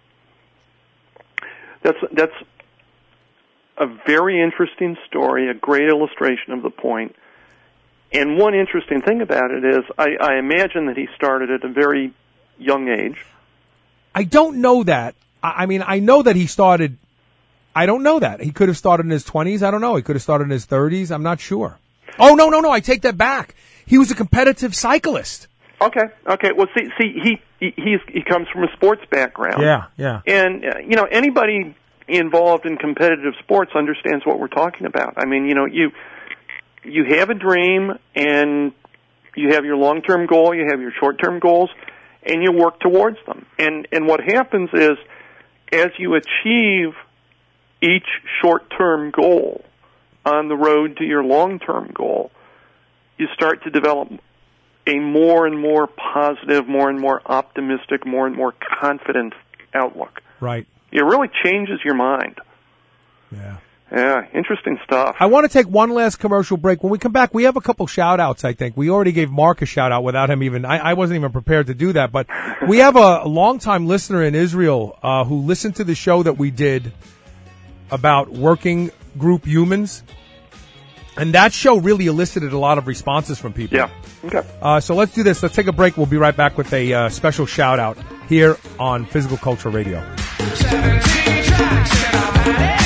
That's, that's a very interesting story, a great illustration of the point. And one interesting thing about it is I, I imagine that he started at a very young age. I don't know that. I, I mean, I know that he started, I don't know that. He could have started in his twenties. I don't know. He could have started in his thirties. I'm not sure. Oh, no, no, no. I take that back. He was a competitive cyclist. Okay. Okay. Well, see, see, he, he, he's, he comes from a sports background. Yeah, yeah. And, uh, you know, anybody involved in competitive sports understands what we're talking about. I mean, you know, you, you have a dream and you have your long-term goal, you have your short-term goals, and you work towards them. And, and what happens is, as you achieve each short-term goal on the road to your long-term goal, you start to develop a more and more positive, more and more optimistic, more and more confident outlook. Right. It really changes your mind. Yeah. Yeah, interesting stuff. I want to take one last commercial break. When we come back, we have a couple shout-outs, I think. We already gave Mark a shout-out without him even, I, I wasn't even prepared to do that, but we have a, a long-time listener in Israel uh, who listened to the show that we did about working group humans, and that show really elicited a lot of responses from people. Yeah, okay. Uh, so let's do this. Let's take a break. We'll be right back with a uh, special shout-out here on Physical Culture Radio. seventeen tracks in our body.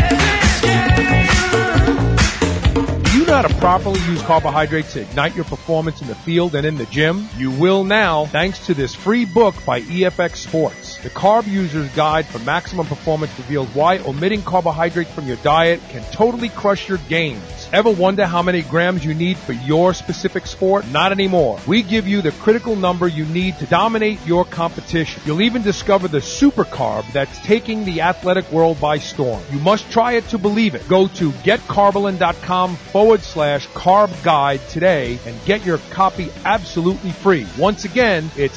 Do you know how to properly use carbohydrates to ignite your performance in the field and in the gym? You will now, thanks to this free book by E F X Sports. The Carb User's Guide for Maximum Performance reveals why omitting carbohydrates from your diet can totally crush your gains. Ever wonder how many grams you need for your specific sport? Not anymore. We give you the critical number you need to dominate your competition. You'll even discover the super carb that's taking the athletic world by storm. You must try it to believe it. Go to getcarbolin.com forward slash carb guide today and get your copy absolutely free. Once again, it's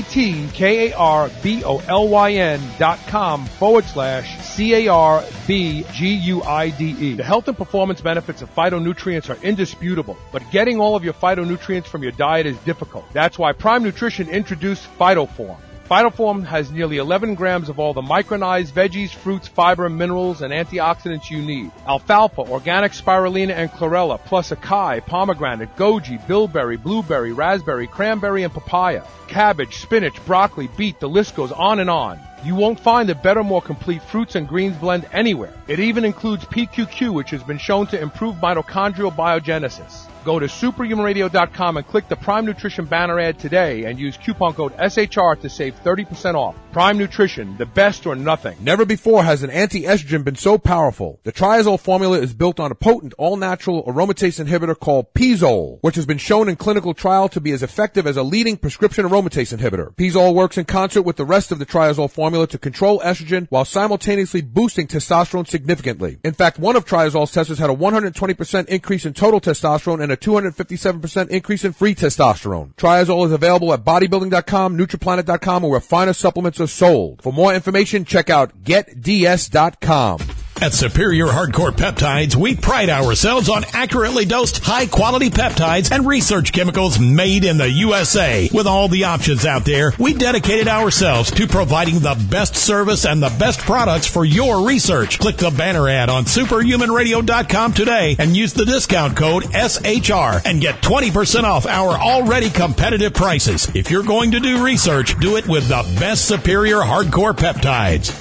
G-E-T-K-A-R-B-O-L-Y-N dot com forward slash C-A-R-B-G-U-I-D-E. The health and performance benefits of phytonutrients are indisputable, but getting all of your phytonutrients from your diet is difficult. That's why Prime Nutrition introduced PhytoForm. PhytoForm has nearly eleven grams of all the micronized veggies, fruits, fiber, minerals, and antioxidants you need. Alfalfa, organic spirulina, and chlorella, plus acai, pomegranate, goji, bilberry, blueberry, raspberry, cranberry, and papaya. Cabbage, spinach, broccoli, beet, the list goes on and on. You won't find a better, more complete fruits and greens blend anywhere. It even includes P Q Q, which has been shown to improve mitochondrial biogenesis. Go to superhuman radio dot com and click the Prime Nutrition banner ad today and use coupon code S H R to save thirty percent off. Prime Nutrition, the best or nothing. Never before has an anti-estrogen been so powerful. The Triazole formula is built on a potent, all-natural aromatase inhibitor called Pizole, which has been shown in clinical trial to be as effective as a leading prescription aromatase inhibitor. Pizole works in concert with the rest of the Triazole formula to control estrogen while simultaneously boosting testosterone significantly. In fact, one of Triazole's testers had a one hundred twenty percent increase in total testosterone and a two hundred fifty-seven percent increase in free testosterone. Triazole is available at bodybuilding dot com, Nutriplanet dot com, or where finer supplements are sold. For more information, check out get D S dot com. At Superior Hardcore Peptides, we pride ourselves on accurately dosed, high-quality peptides and research chemicals made in the U S A. With all the options out there, we dedicated ourselves to providing the best service and the best products for your research. Click the banner ad on superhuman radio dot com today and use the discount code S H R and get twenty percent off our already competitive prices. If you're going to do research, do it with the best Superior Hardcore Peptides.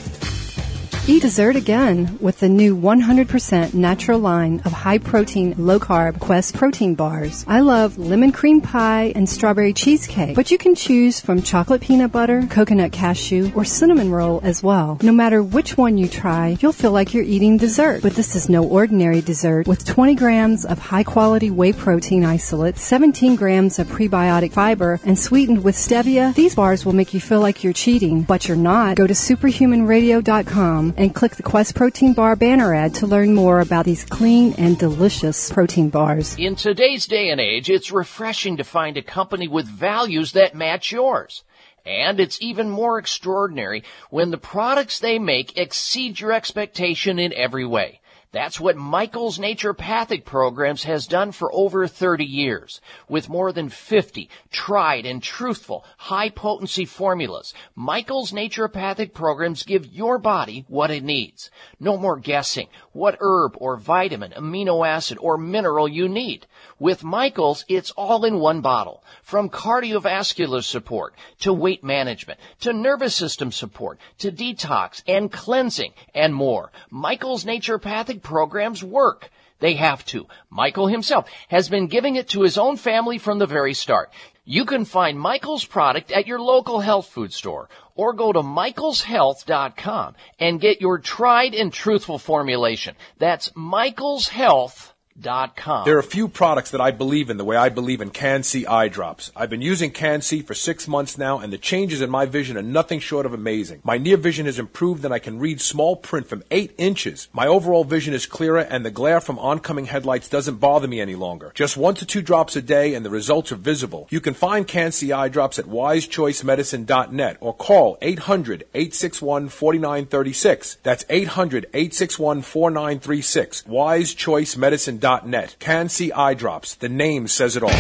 Eat dessert again with the new one hundred percent natural line of high-protein, low-carb Quest protein bars. I love lemon cream pie and strawberry cheesecake, but you can choose from chocolate peanut butter, coconut cashew, or cinnamon roll as well. No matter which one you try, you'll feel like you're eating dessert. But this is no ordinary dessert. With twenty grams of high-quality whey protein isolate, seventeen grams of prebiotic fiber, and sweetened with stevia, these bars will make you feel like you're cheating, but you're not. Go to superhuman radio dot com and click the Quest Protein Bar banner ad to learn more about these clean and delicious protein bars. In today's day and age, it's refreshing to find a company with values that match yours. And it's even more extraordinary when the products they make exceed your expectation in every way. That's what Michael's Naturopathic Programs has done for over thirty years. With more than fifty tried and truthful high-potency formulas, Michael's Naturopathic Programs give your body what it needs. No more guessing what herb or vitamin, amino acid, or mineral you need. With Michael's, it's all in one bottle. From cardiovascular support to weight management to nervous system support to detox and cleansing and more. Michael's Naturopathic Programs work. They have to. Michael himself has been giving it to his own family from the very start. You can find Michael's product at your local health food store or go to michaels health dot com and get your tried and truthful formulation. That's michaels health dot com. There are a few products that I believe in the way I believe in Can-C eye drops. I've been using Can-C for six months now, and the changes in my vision are nothing short of amazing. My near vision has improved, and I can read small print from eight inches. My overall vision is clearer, and the glare from oncoming headlights doesn't bother me any longer. Just one to two drops a day, and the results are visible. You can find Can-C eye drops at wise choice medicine dot net or call eight hundred, eight six one, four nine three six. That's eight hundred, eight six one, four nine three six. wise choice medicine dot net. Can-C eye drops. The name says it all.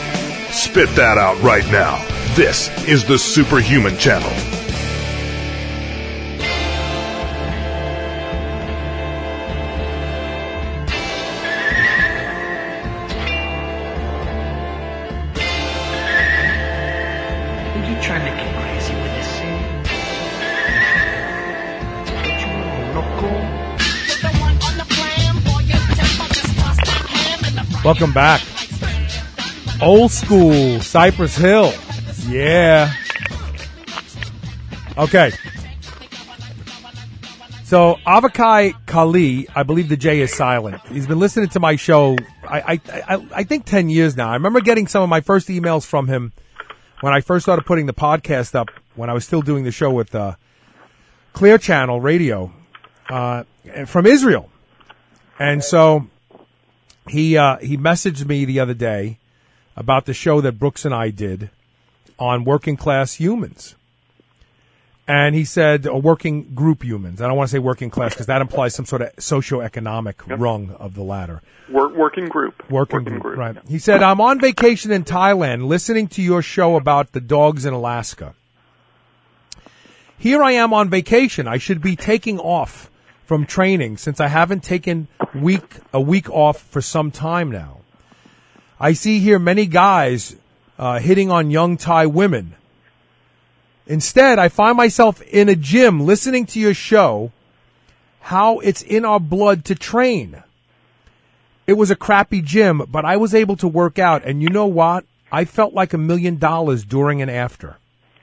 Spit that out right now. This is the Superhuman Channel. Are you trying to get crazy with this thing? Don't you want loco? Welcome back. Old school, Cypress Hill. Yeah. Okay. So, Avakai Kali, I believe the J is silent. He's been listening to my show, I, I, I, I think ten years now. I remember getting some of my first emails from him when I first started putting the podcast up, when I was still doing the show with uh, Clear Channel Radio uh, from Israel. And so... He uh, he messaged me the other day about the show that Brooks and I did on working class humans. And he said, or working group humans. I don't want to say working class because that implies some sort of socioeconomic yep. rung of the ladder. Work, working group. Working, working group, group, right. He said, I'm on vacation in Thailand listening to your show about the dogs in Alaska. Here I am on vacation. I should be taking off from training since I haven't taken week a week off for some time now. I see here many guys uh, hitting on young Thai women. Instead, I find myself in a gym listening to your show, how it's in our blood to train. It was a crappy gym, but I was able to work out, and you know what? I felt like a million dollars during and after.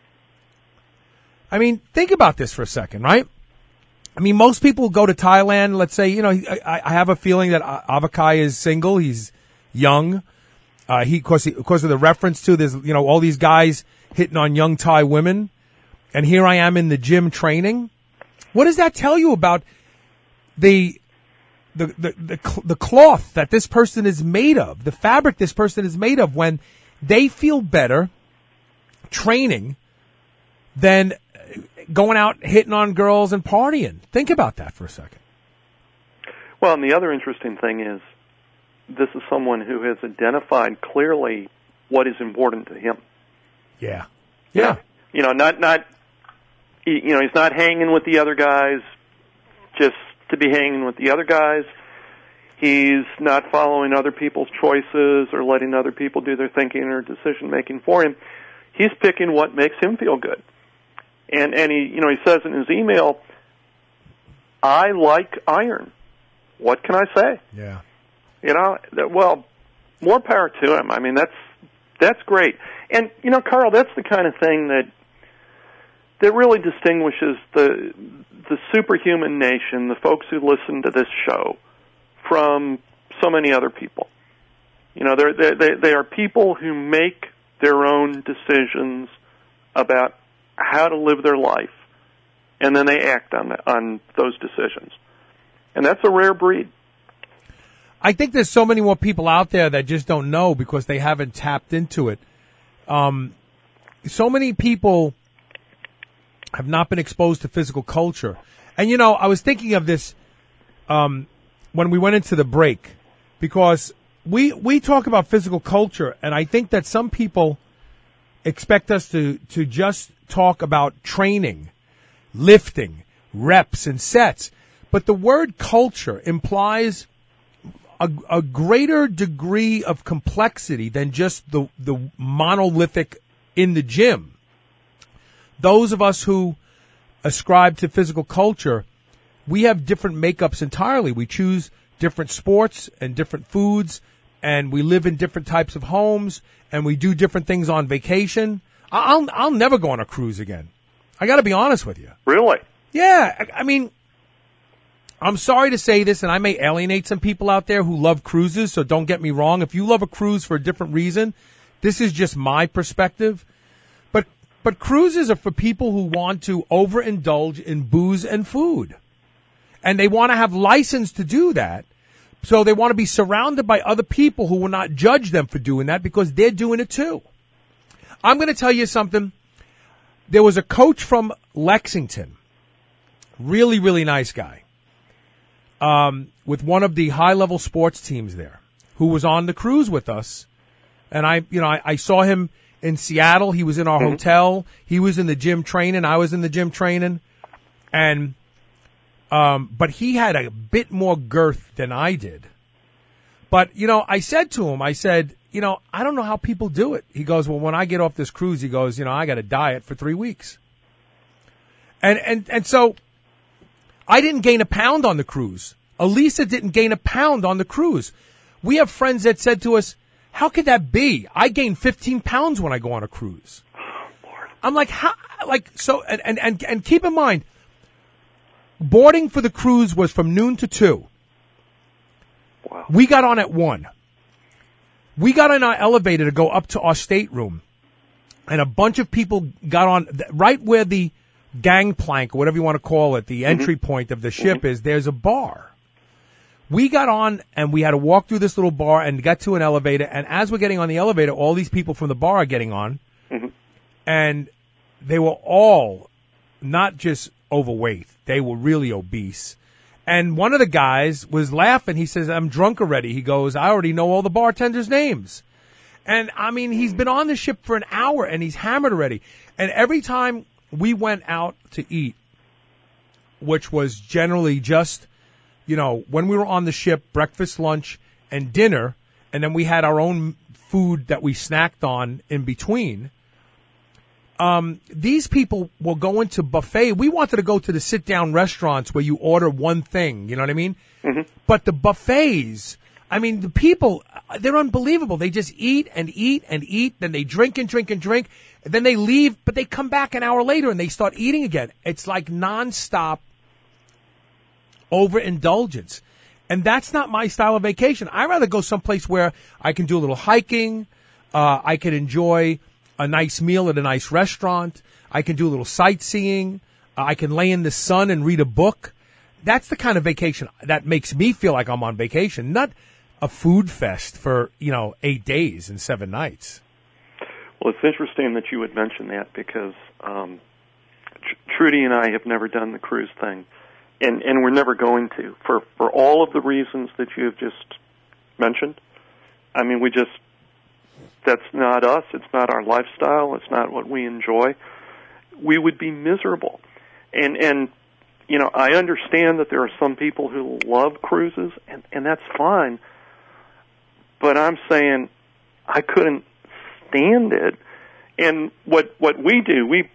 I mean, think about this for a second, right? I mean, most people go to Thailand. Let's say, you know, I, I have a feeling that Avakai is single. He's young. Uh, he, of course, he, of course, of the reference to there's, you know, all these guys hitting on young Thai women, and here I am in the gym training. What does that tell you about the the the the, the cloth that this person is made of, the fabric this person is made of, when they feel better training than going out hitting on girls and partying? Think about that for a second. Well, and the other interesting thing is this is someone who has identified clearly what is important to him. Yeah. You Yeah. know, you know, not, not, you know, he's not hanging with the other guys just to be hanging with the other guys. He's not following other people's choices or letting other people do their thinking or decision making for him. He's picking what makes him feel good. And, and he, you know, he says in his email, I like iron. What can I say? Yeah. You know, that, well, more power to him. I mean, that's that's great. And, you know, Carl, that's the kind of thing that that really distinguishes the the superhuman nation, the folks who listen to this show, from so many other people. You know, they're, they're, they they are people who make their own decisions about how to live their life, and then they act on the, on those decisions. And that's a rare breed. I think there's so many more people out there that just don't know because they haven't tapped into it. Um, so many people have not been exposed to physical culture. And, you know, I was thinking of this um, when we went into the break, because we we talk about physical culture, and I think that some people expect us to, to just talk about training, lifting, reps, and sets. But the word culture implies a, a greater degree of complexity than just the, the monolithic in the gym. Those of us who ascribe to physical culture, we have different makeups entirely. We choose different sports and different foods, and we live in different types of homes, and we do different things on vacation. I'll I'll never go on a cruise again. I got to be honest with you. Really? Yeah. I, I mean, I'm sorry to say this, and I may alienate some people out there who love cruises, so don't get me wrong. If you love a cruise for a different reason, this is just my perspective. But but cruises are for people who want to overindulge in booze and food. And they want to have license to do that. So they want to be surrounded by other people who will not judge them for doing that because they're doing it too. I'm going to tell you something. There was a coach from Lexington, really, really nice guy, um, with one of the high-level sports teams there, who was on the cruise with us. And I, you know, I, I saw him in Seattle. He was in our mm-hmm. hotel. He was in the gym training. I was in the gym training. And, um, but he had a bit more girth than I did. But, you know, I said to him, I said, you know, I don't know how people do it. He goes, well, when I get off this cruise, he goes, you know, I got to diet for three weeks. And, and, and so I didn't gain a pound on the cruise. Elisa didn't gain a pound on the cruise. We have friends that said to us, how could that be? I gain fifteen pounds when I go on a cruise. I'm like, how, like, so, and, and, and, and keep in mind, boarding for the cruise was from noon to two. Wow. We got on at one. We got in our elevator to go up to our stateroom, and a bunch of people got on right where the gangplank, or whatever you want to call it, the mm-hmm. entry point of the ship mm-hmm. is. There's a bar. We got on, and we had to walk through this little bar and got to an elevator, and as we're getting on the elevator, all these people from the bar are getting on, mm-hmm. and they were all not just overweight. They were really obese. And one of the guys was laughing. He says, I'm drunk already. He goes, I already know all the bartenders' names. And, I mean, he's been on the ship for an hour, and he's hammered already. And every time we went out to eat, which was generally just, you know, when we were on the ship, breakfast, lunch, and dinner, and then we had our own food that we snacked on in between, Um, these people will go into buffet. We wanted to go to the sit-down restaurants where you order one thing, you know what I mean? Mm-hmm. But the buffets, I mean, the people, they're unbelievable. They just eat and eat and eat, then they drink and drink and drink, and then they leave, but they come back an hour later and they start eating again. It's like nonstop overindulgence. And that's not my style of vacation. I'd rather go someplace where I can do a little hiking, uh, I can enjoy a nice meal at a nice restaurant. I can do a little sightseeing. Uh, I can lay in the sun and read a book. That's the kind of vacation that makes me feel like I'm on vacation, not a food fest for, you know, eight days and seven nights. Well, it's interesting that you would mention that because um, Tr- Trudy and I have never done the cruise thing. and and we're never going to for for all of the reasons that you have just mentioned. I mean, we just that's not us. It's not our lifestyle. It's not what we enjoy. We would be miserable, and and you know, I understand that there are some people who love cruises, and and that's fine. But I'm saying I couldn't stand it. And what what we do, we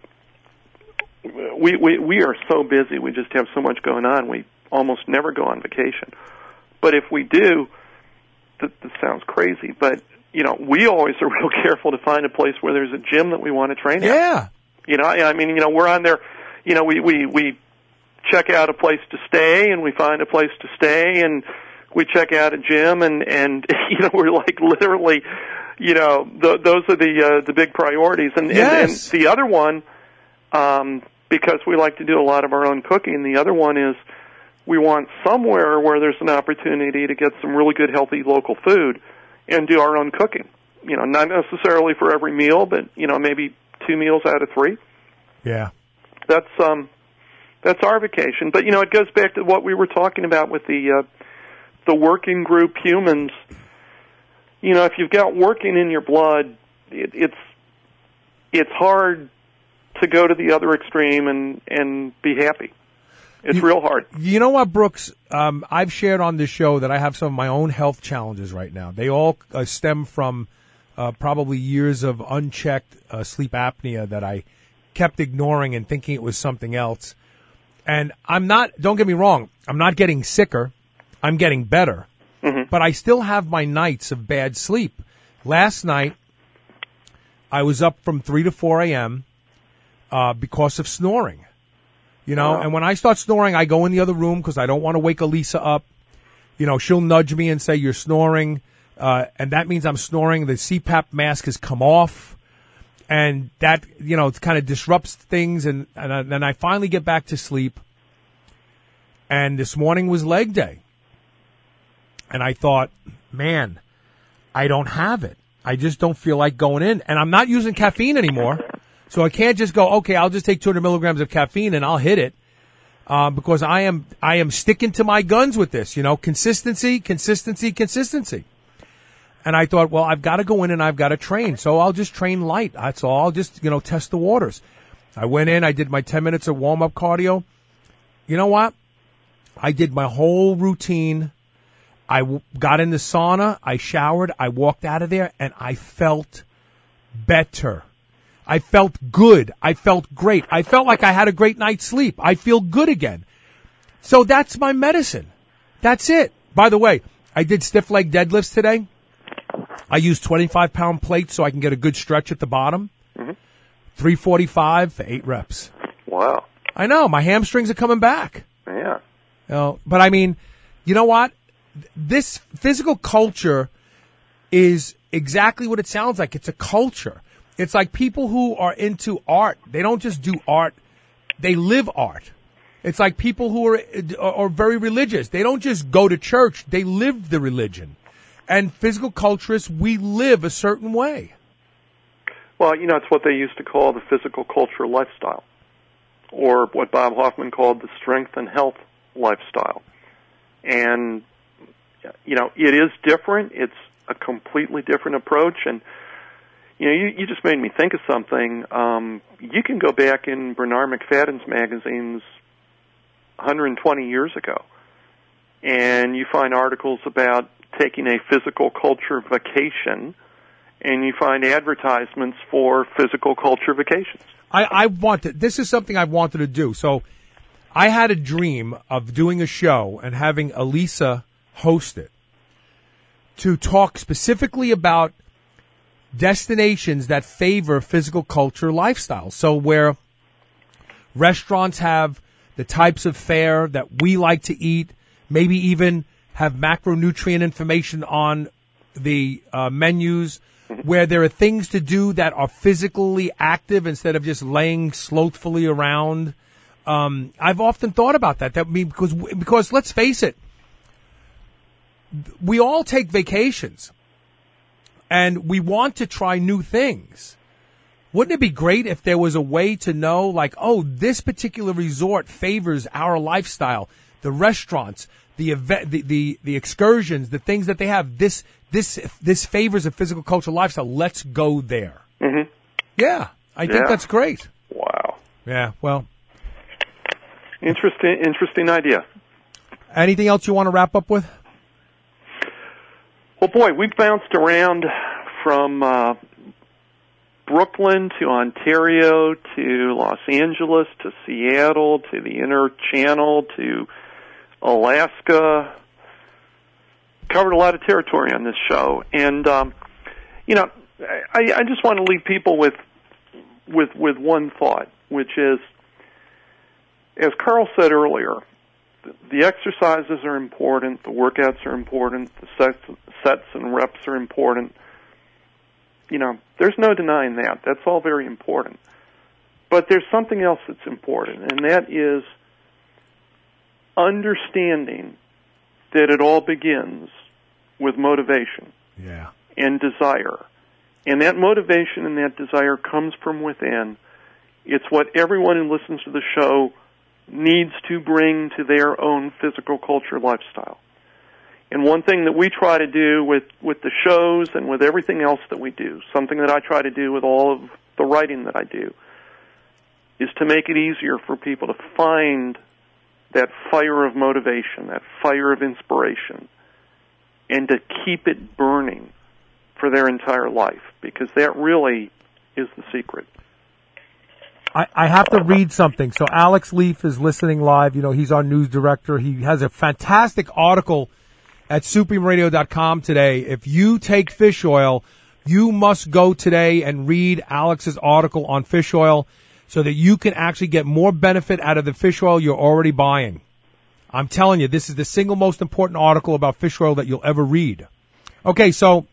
we we we are so busy. We just have so much going on. We almost never go on vacation. But if we do, th- this sounds crazy, but you know, we always are real careful to find a place where there's a gym that we want to train at. Yeah. You know, I mean, you know, we're on there. You know, we we we check out a place to stay, and we find a place to stay, and we check out a gym, and and you know, we're like literally. You know, th- those are the uh, the big priorities, and, yes. and, and the other one, um, because we like to do a lot of our own cooking. The other one is we want somewhere where there's an opportunity to get some really good, healthy local food and do our own cooking. You know, not necessarily for every meal, but you know, maybe two meals out of three. Yeah, that's um, that's our vacation. But you know, it goes back to what we were talking about with the uh, the working group humans. You know, if you've got working in your blood, it, it's it's hard to go to the other extreme and, and be happy. It's you, real hard. You know what, Brooks? Um, I've shared on this show that I have some of my own health challenges right now. They all uh, stem from uh, probably years of unchecked uh, sleep apnea that I kept ignoring and thinking it was something else. And I'm not, don't get me wrong, I'm not getting sicker. I'm getting better. Mm-hmm. But I still have my nights of bad sleep. Last night, I was up from three to four a.m. Uh, because of snoring. You know, wow. And when I start snoring, I go in the other room because I don't want to wake Elisa up. You know, she'll nudge me and say, you're snoring. Uh, and that means I'm snoring. The C PAP mask has come off. And that, you know, it kind of disrupts things. And, and then I finally get back to sleep. And this morning was leg day. And I thought, man, I don't have it. I just don't feel like going in. And I'm not using caffeine anymore. So I can't just go, okay, I'll just take two hundred milligrams of caffeine and I'll hit it. Uh, because I am, I am sticking to my guns with this, you know, consistency, consistency, consistency. And I thought, well, I've got to go in and I've got to train. So I'll just train light. That's all. I'll just, you know, test the waters. I went in, I did my ten minutes of warm-up cardio. You know what? I did my whole routine. I w- got in the sauna, I showered, I walked out of there, and I felt better. I felt good. I felt great. I felt like I had a great night's sleep. I feel good again. So that's my medicine. That's it. By the way, I did stiff leg deadlifts today. I used twenty-five pound plates so I can get a good stretch at the bottom. Mm-hmm. three forty-five for eight reps. Wow. I know. My hamstrings are coming back. Yeah. You know, but I mean, you know what? This physical culture is exactly what it sounds like. It's a culture. It's like people who are into art. They don't just do art. They live art. It's like people who are, are very religious. They don't just go to church. They live the religion. And physical culturists, we live a certain way. Well, you know, it's what they used to call the physical culture lifestyle, or what Bob Hoffman called the strength and health lifestyle. And you know, it is different. It's a completely different approach. And, you know, you, you just made me think of something. Um, you can go back in Bernard McFadden's magazines one hundred twenty years ago, and you find articles about taking a physical culture vacation, and you find advertisements for physical culture vacations. I, I wanted, this is something I've wanted to do. So I had a dream of doing a show and having Elisa host it to talk specifically about destinations that favor physical culture lifestyles. So where restaurants have the types of fare that we like to eat, maybe even have macronutrient information on the uh, menus, where there are things to do that are physically active instead of just laying slothfully around. Um, I've often thought about that. That mean because because let's face it, we all take vacations, and we want to try new things. Wouldn't it be great if there was a way to know, like, oh, this particular resort favors our lifestyle, the restaurants, the event, the, the, the excursions, the things that they have. This this this favors a physical cultural lifestyle. Let's go there. Mm-hmm. Yeah, I think Yeah. that's great. Wow. Yeah, well. Interesting, interesting idea. Anything else you want to wrap up with? Well, boy, we've bounced around from uh, Brooklyn to Ontario to Los Angeles to Seattle to the Inner Channel to Alaska. Covered a lot of territory on this show, and um, you know, I, I just want to leave people with with with one thought, which is, as Carl said earlier, the, the exercises are important, the workouts are important, the sets, sets and reps are important. You know, there's no denying that. That's all very important. But there's something else that's important, and that is understanding that it all begins with motivation yeah. and desire. And that motivation and that desire comes from within. It's what everyone who listens to the show needs to bring to their own physical culture lifestyle. And one thing that we try to do with, with the shows and with everything else that we do, something that I try to do with all of the writing that I do, is to make it easier for people to find that fire of motivation, that fire of inspiration, and to keep it burning for their entire life, because that really is the secret. I, I have to read something. So Alex Leaf is listening live. You know, he's our news director. He has a fantastic article at superhuman radio dot com today. If you take fish oil, you must go today and read Alex's article on fish oil so that you can actually get more benefit out of the fish oil you're already buying. I'm telling you, this is the single most important article about fish oil that you'll ever read. Okay, so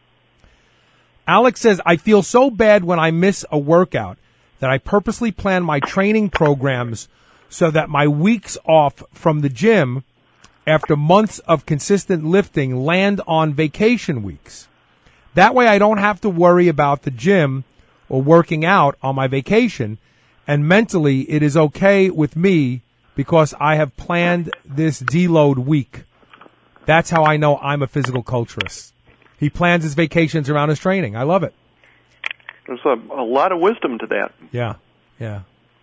Alex says, I feel so bad when I miss a workout that I purposely plan my training programs so that my weeks off from the gym after months of consistent lifting land on vacation weeks. That way I don't have to worry about the gym or working out on my vacation, and mentally it is okay with me because I have planned this deload week. That's how I know I'm a physical culturist. He plans his vacations around his training. I love it. There's a, a lot of wisdom to that. Yeah, yeah.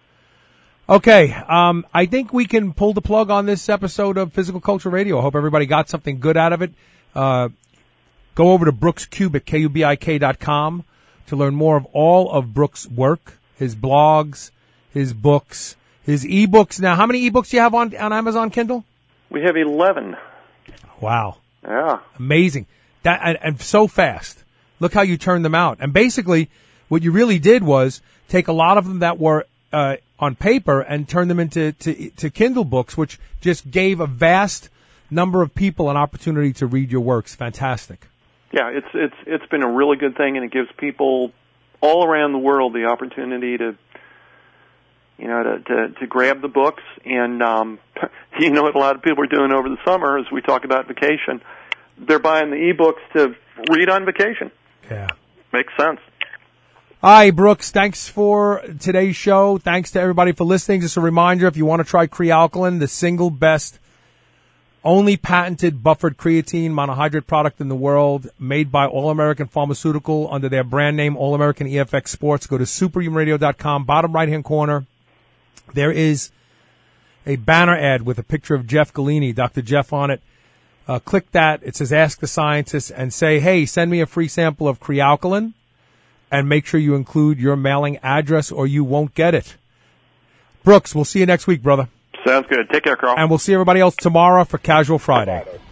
Okay, um, I think we can pull the plug on this episode of Physical Culture Radio. I hope everybody got something good out of it. Uh, go over to Brooks Kubik, K U B I K dot com, to learn more of all of Brooks' work, his blogs, his books, his ebooks. Now, how many ebooks do you have on, on Amazon Kindle? We have eleven. Wow. Yeah. Amazing. That and, and so fast. Look how you turned them out. And basically, what you really did was take a lot of them that were uh, on paper and turn them into to, to Kindle books, which just gave a vast number of people an opportunity to read your works. Fantastic. Yeah, it's it's it's been a really good thing, and it gives people all around the world the opportunity to, you know, to to, to grab the books. And um, you know what a lot of people are doing over the summer, as we talk about vacation, they're buying the ebooks to read on vacation. Yeah, makes sense. Hi, Brooks. Thanks for today's show. Thanks to everybody for listening. Just a reminder, if you want to try Crealkaline, the single best, only patented buffered creatine monohydrate product in the world, made by All American Pharmaceutical under their brand name, All American E F X Sports. Go to superhuman radio dot com, bottom right-hand corner. There is a banner ad with a picture of Jeff Galini, Doctor Jeff on it. Uh, click that. It says Ask the Scientist, and say, hey, send me a free sample of Crealkaline, and make sure you include your mailing address or you won't get it. Brooks, we'll see you next week, brother. Sounds good. Take care, Carl. And we'll see everybody else tomorrow for Casual Friday.